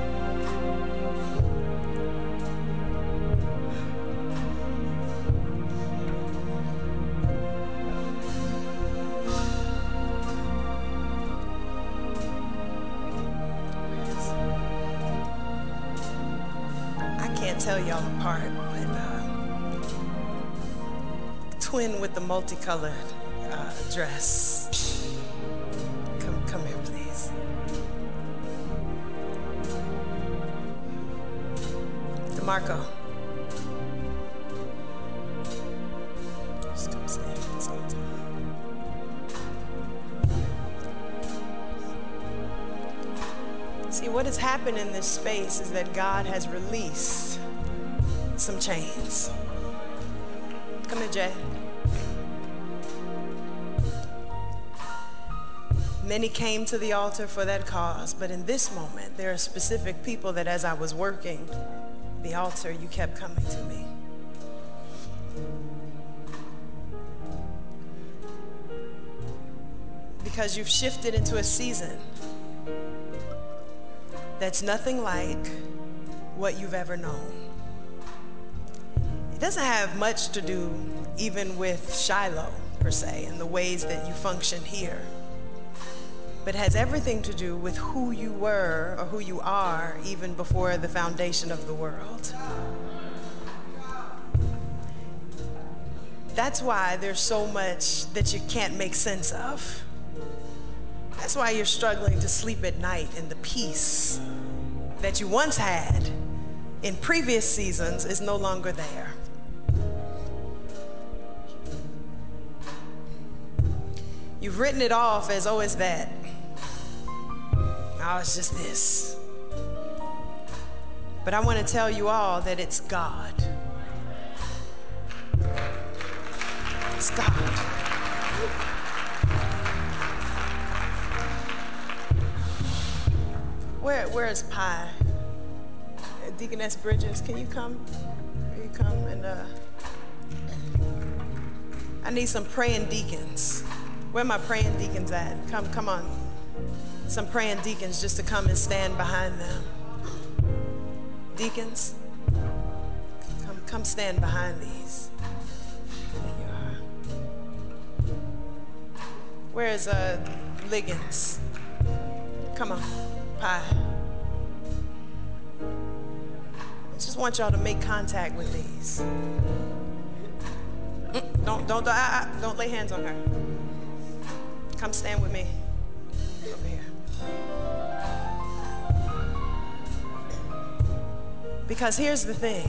I can't tell y'all apart, but twin with the multicolored dress. Come here, please. DeMarco. Just come stand at the same time. See, what has happened in this space is that God has released some chains. Come here, Jay. Many came to the altar for that cause, but in this moment, there are specific people that as I was working the altar, you kept coming to me. Because you've shifted into a season that's nothing like what you've ever known. It doesn't have much to do even with Shiloh, per se, and the ways that you function here, but has everything to do with who you were or who you are even before the foundation of the world. That's why there's so much that you can't make sense of. That's why you're struggling to sleep at night in the peace that you once had in previous seasons is no longer there. You've written it off as, oh, it's that. Oh, it's just this. But I want to tell you all that it's God. It's God. Where's Pie? Deaconess Bridges, can you come? Can you come and I need some praying deacons. Where my praying deacons at? Come on. Some praying deacons just to come and stand behind them. Deacons, come stand behind these. There you are. Where's Liggins? Come on, Pie. I just want y'all to make contact with these. Don't lay hands on her. Come stand with me over here. Because here's the thing.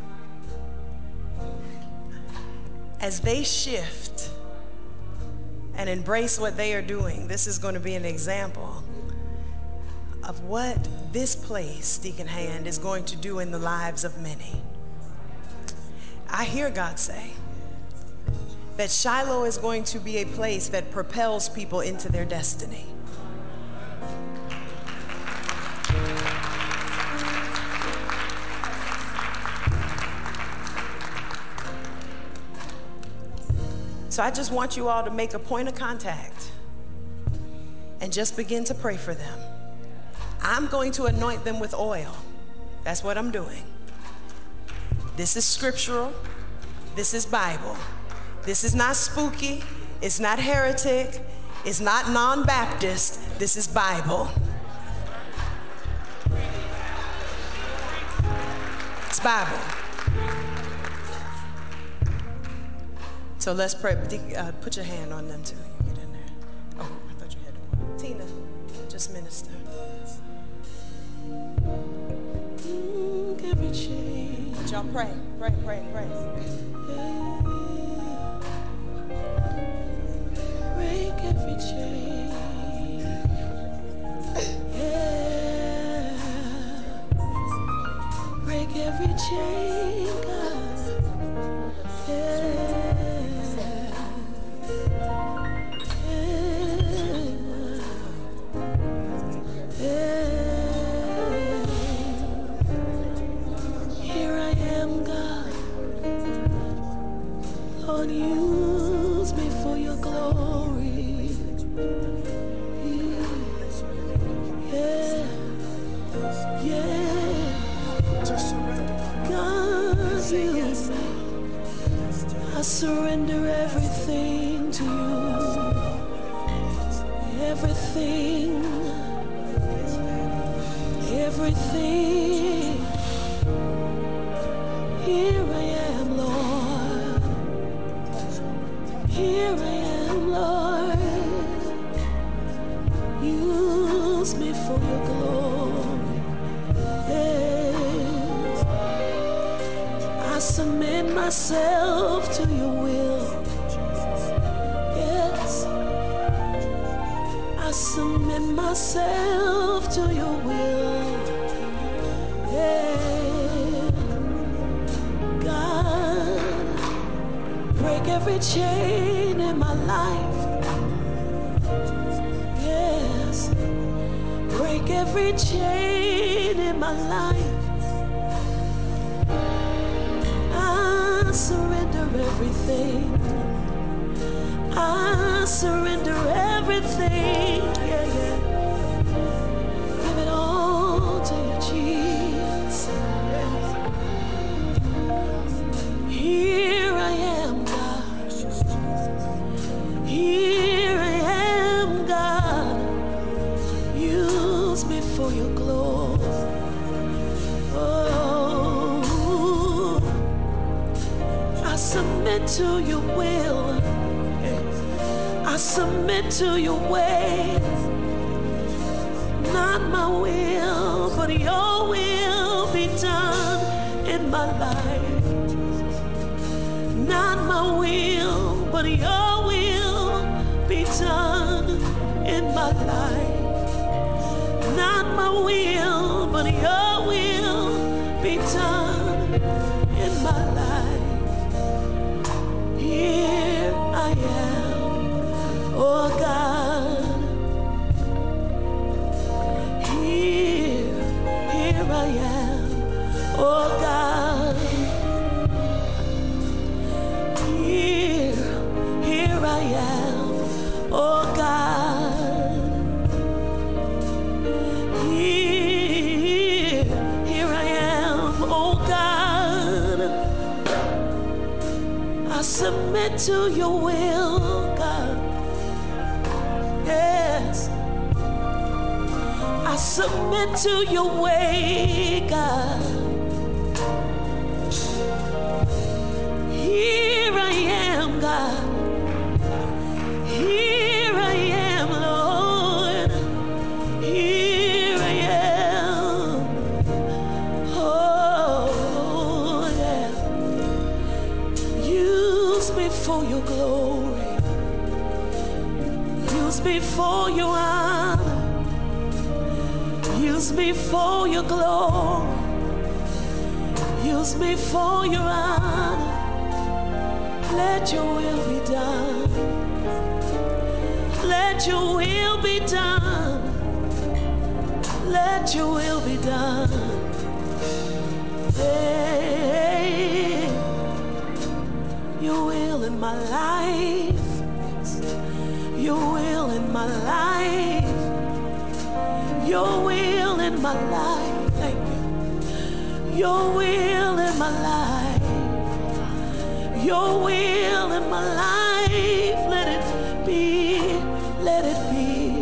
As they shift and embrace what they are doing, this is going to be an example of what this place, Deacon Hand, is going to do in the lives of many. I hear God say that Shiloh is going to be a place that propels people into their destiny. So I just want you all to make a point of contact and just begin to pray for them. I'm going to anoint them with oil. That's what I'm doing. This is scriptural. This is Bible. This is not spooky. It's not heretic. It's not non-Baptist. This is Bible. It's Bible. So let's pray. Put your hand on them too. You get in there. Oh, I thought you had one. Tina, just minister. Every chain. But y'all pray. Pray. Break every chain. Yeah. Break every chain, God. Here I am, God. Lord, use me for your glory. Yeah. God, use me. I surrender everything to you. Everything. Here I am, Lord. Here I am, Lord. Use me for your glory. Yes. I submit myself to your will. Yes. I submit myself to your will. Yeah. God, break every chain in my life. Yes. Break every chain in my life. I surrender everything. I surrender everything. Yeah. Give it all to you, Jesus. Here I am, God. Here I am, God. Use me for your glory. Oh, I submit to your will. I submit to your way. Not my will, but your will be done. my life. Not my will, but your will be done in my life. Not my will, but your will be done in my life. Here I am, oh God. Here I am, oh God. Here I am, oh God. Here I am, oh God. I submit to your will, God. Yes. I submit to your way, God. Here I am, God. Here I am, Lord. Here I am. Oh, yeah. Use me for your glory. Use me for your honor. Use me for your glory. Use me for your honor. Let your will be done. Let your will be done. Let your will be done. Hey, your will in my life. Your will in my life. Your will in my life. Thank you. Your will in my life. Your will in my life. Let it be. Let it be.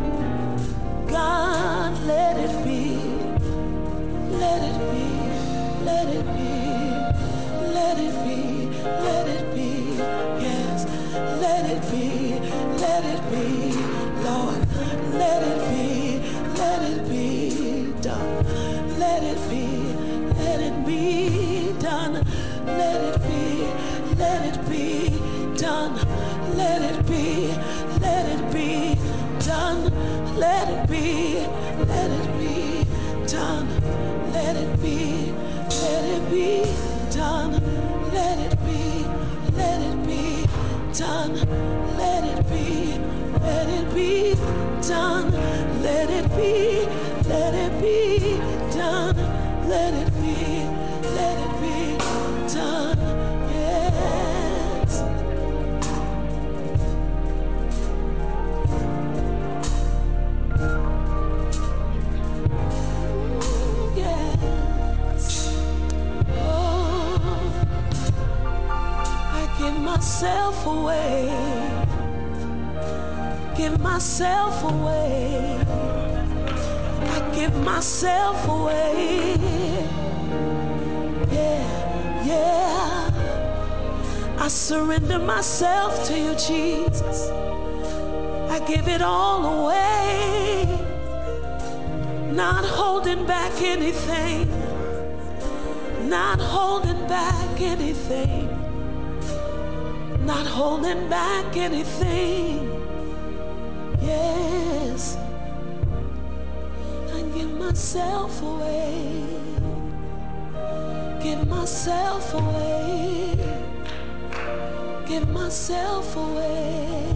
God, let it be. Let it be. Let it be. Let it be. Let it be. Yes. Let it be. Let it be. Lord, let it be. Let it be done. Let it be. Let it be done. Let it be. Let it be done. Let it be. Let it be done. Let it be. Let it be done. Let it be. Let it be done. Let it be. Let it be done. Let it be. Let it be done. Let it be. Let it be done. Let it be. Let it be done. Yes. Yes. Oh, I give myself away. Give myself away. I give myself away. Yeah, yeah. I surrender myself to you, Jesus. I give it all away. Not holding back anything. Not holding back anything. Not holding back anything. Yes. I give myself away. Give myself away. Give myself away.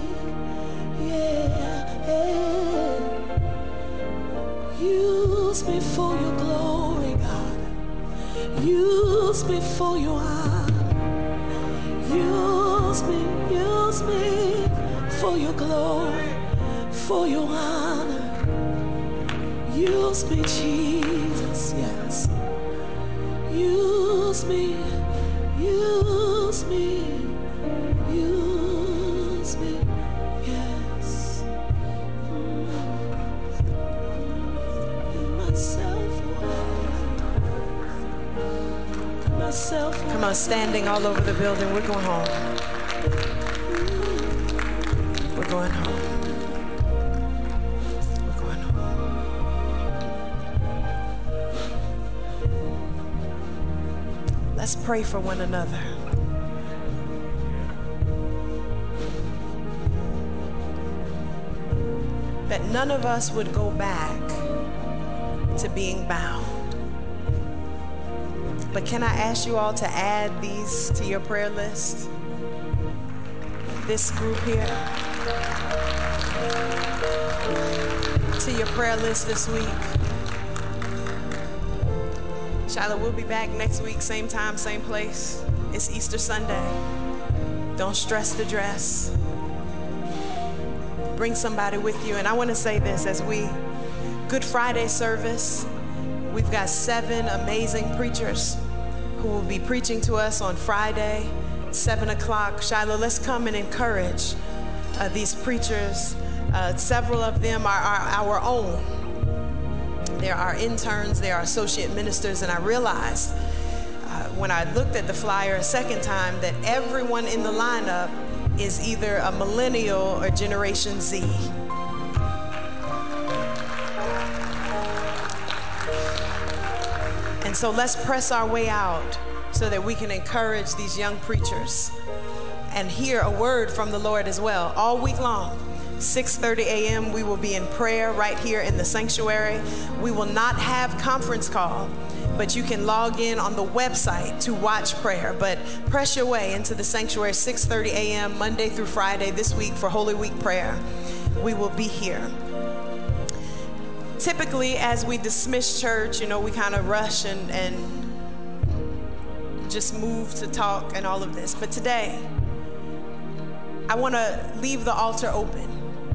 Yeah, yeah. Use me for your glory, God. Use me for your honor. Use me for your glory, for your honor. Use me, Jesus, yes. Use me, use me, use me, yes. Myself away. Myself away. Come on, standing all over the building. We're going home. We're going home. We're going home. pray for one another. That none of us would go back to being bound. But can I ask you all to add these to your prayer list? This group here to your prayer list this week. Shiloh, we'll be back next week, same time, same place. It's Easter Sunday. Don't stress the dress. Bring somebody with you. And I want to say this as we Good Friday service, we've got 7 amazing preachers who will be preaching to us on Friday, 7 o'clock. Shiloh, let's come and encourage these preachers. Several of them are our own. They're our interns, they're our associate ministers, and I realized when I looked at the flyer a second time that everyone in the lineup is either a millennial or Generation Z. And so let's press our way out so that we can encourage these young preachers and hear a word from the Lord as well. All week long, 6:30 a.m., we will be in prayer right here in the sanctuary. We will not have conference call, but you can log in on the website to watch prayer. But press your way into the sanctuary, 6:30 a.m., Monday through Friday this week for Holy Week prayer. We will be here. Typically, as we dismiss church, you know, we kind of rush and just move to talk and all of this. But today, I want to leave the altar open.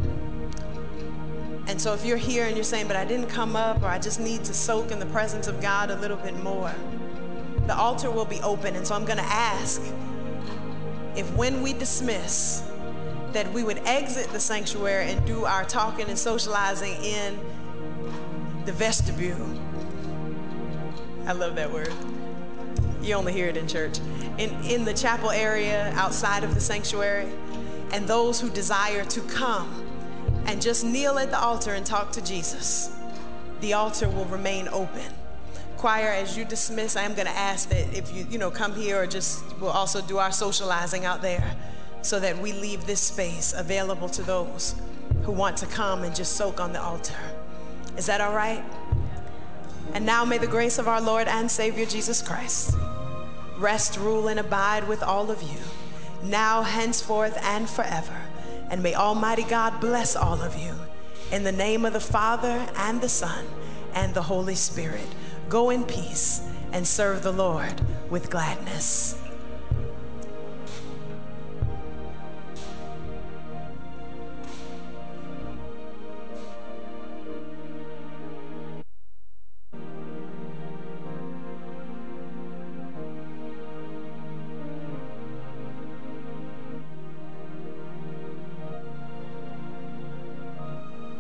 And so if you're here and you're saying, but I didn't come up, or I just need to soak in the presence of God a little bit more, the altar will be open. And so I'm going to ask if when we dismiss, that we would exit the sanctuary and do our talking and socializing in the vestibule. I love that word. You only hear it in church. In the chapel area outside of the sanctuary, and those who desire to come and just kneel at the altar and talk to Jesus, the altar will remain open. Choir, as you dismiss, I am going to ask that if you come here, or just we'll also do our socializing out there, so that we leave this space available to those who want to come and just soak on the altar. Is that all right? And now may the grace of our Lord and Savior Jesus Christ rest, rule, and abide with all of you, now, henceforth, and forever. And may Almighty God bless all of you. In the name of the Father, and the Son, and the Holy Spirit. Go in peace and serve the Lord with gladness.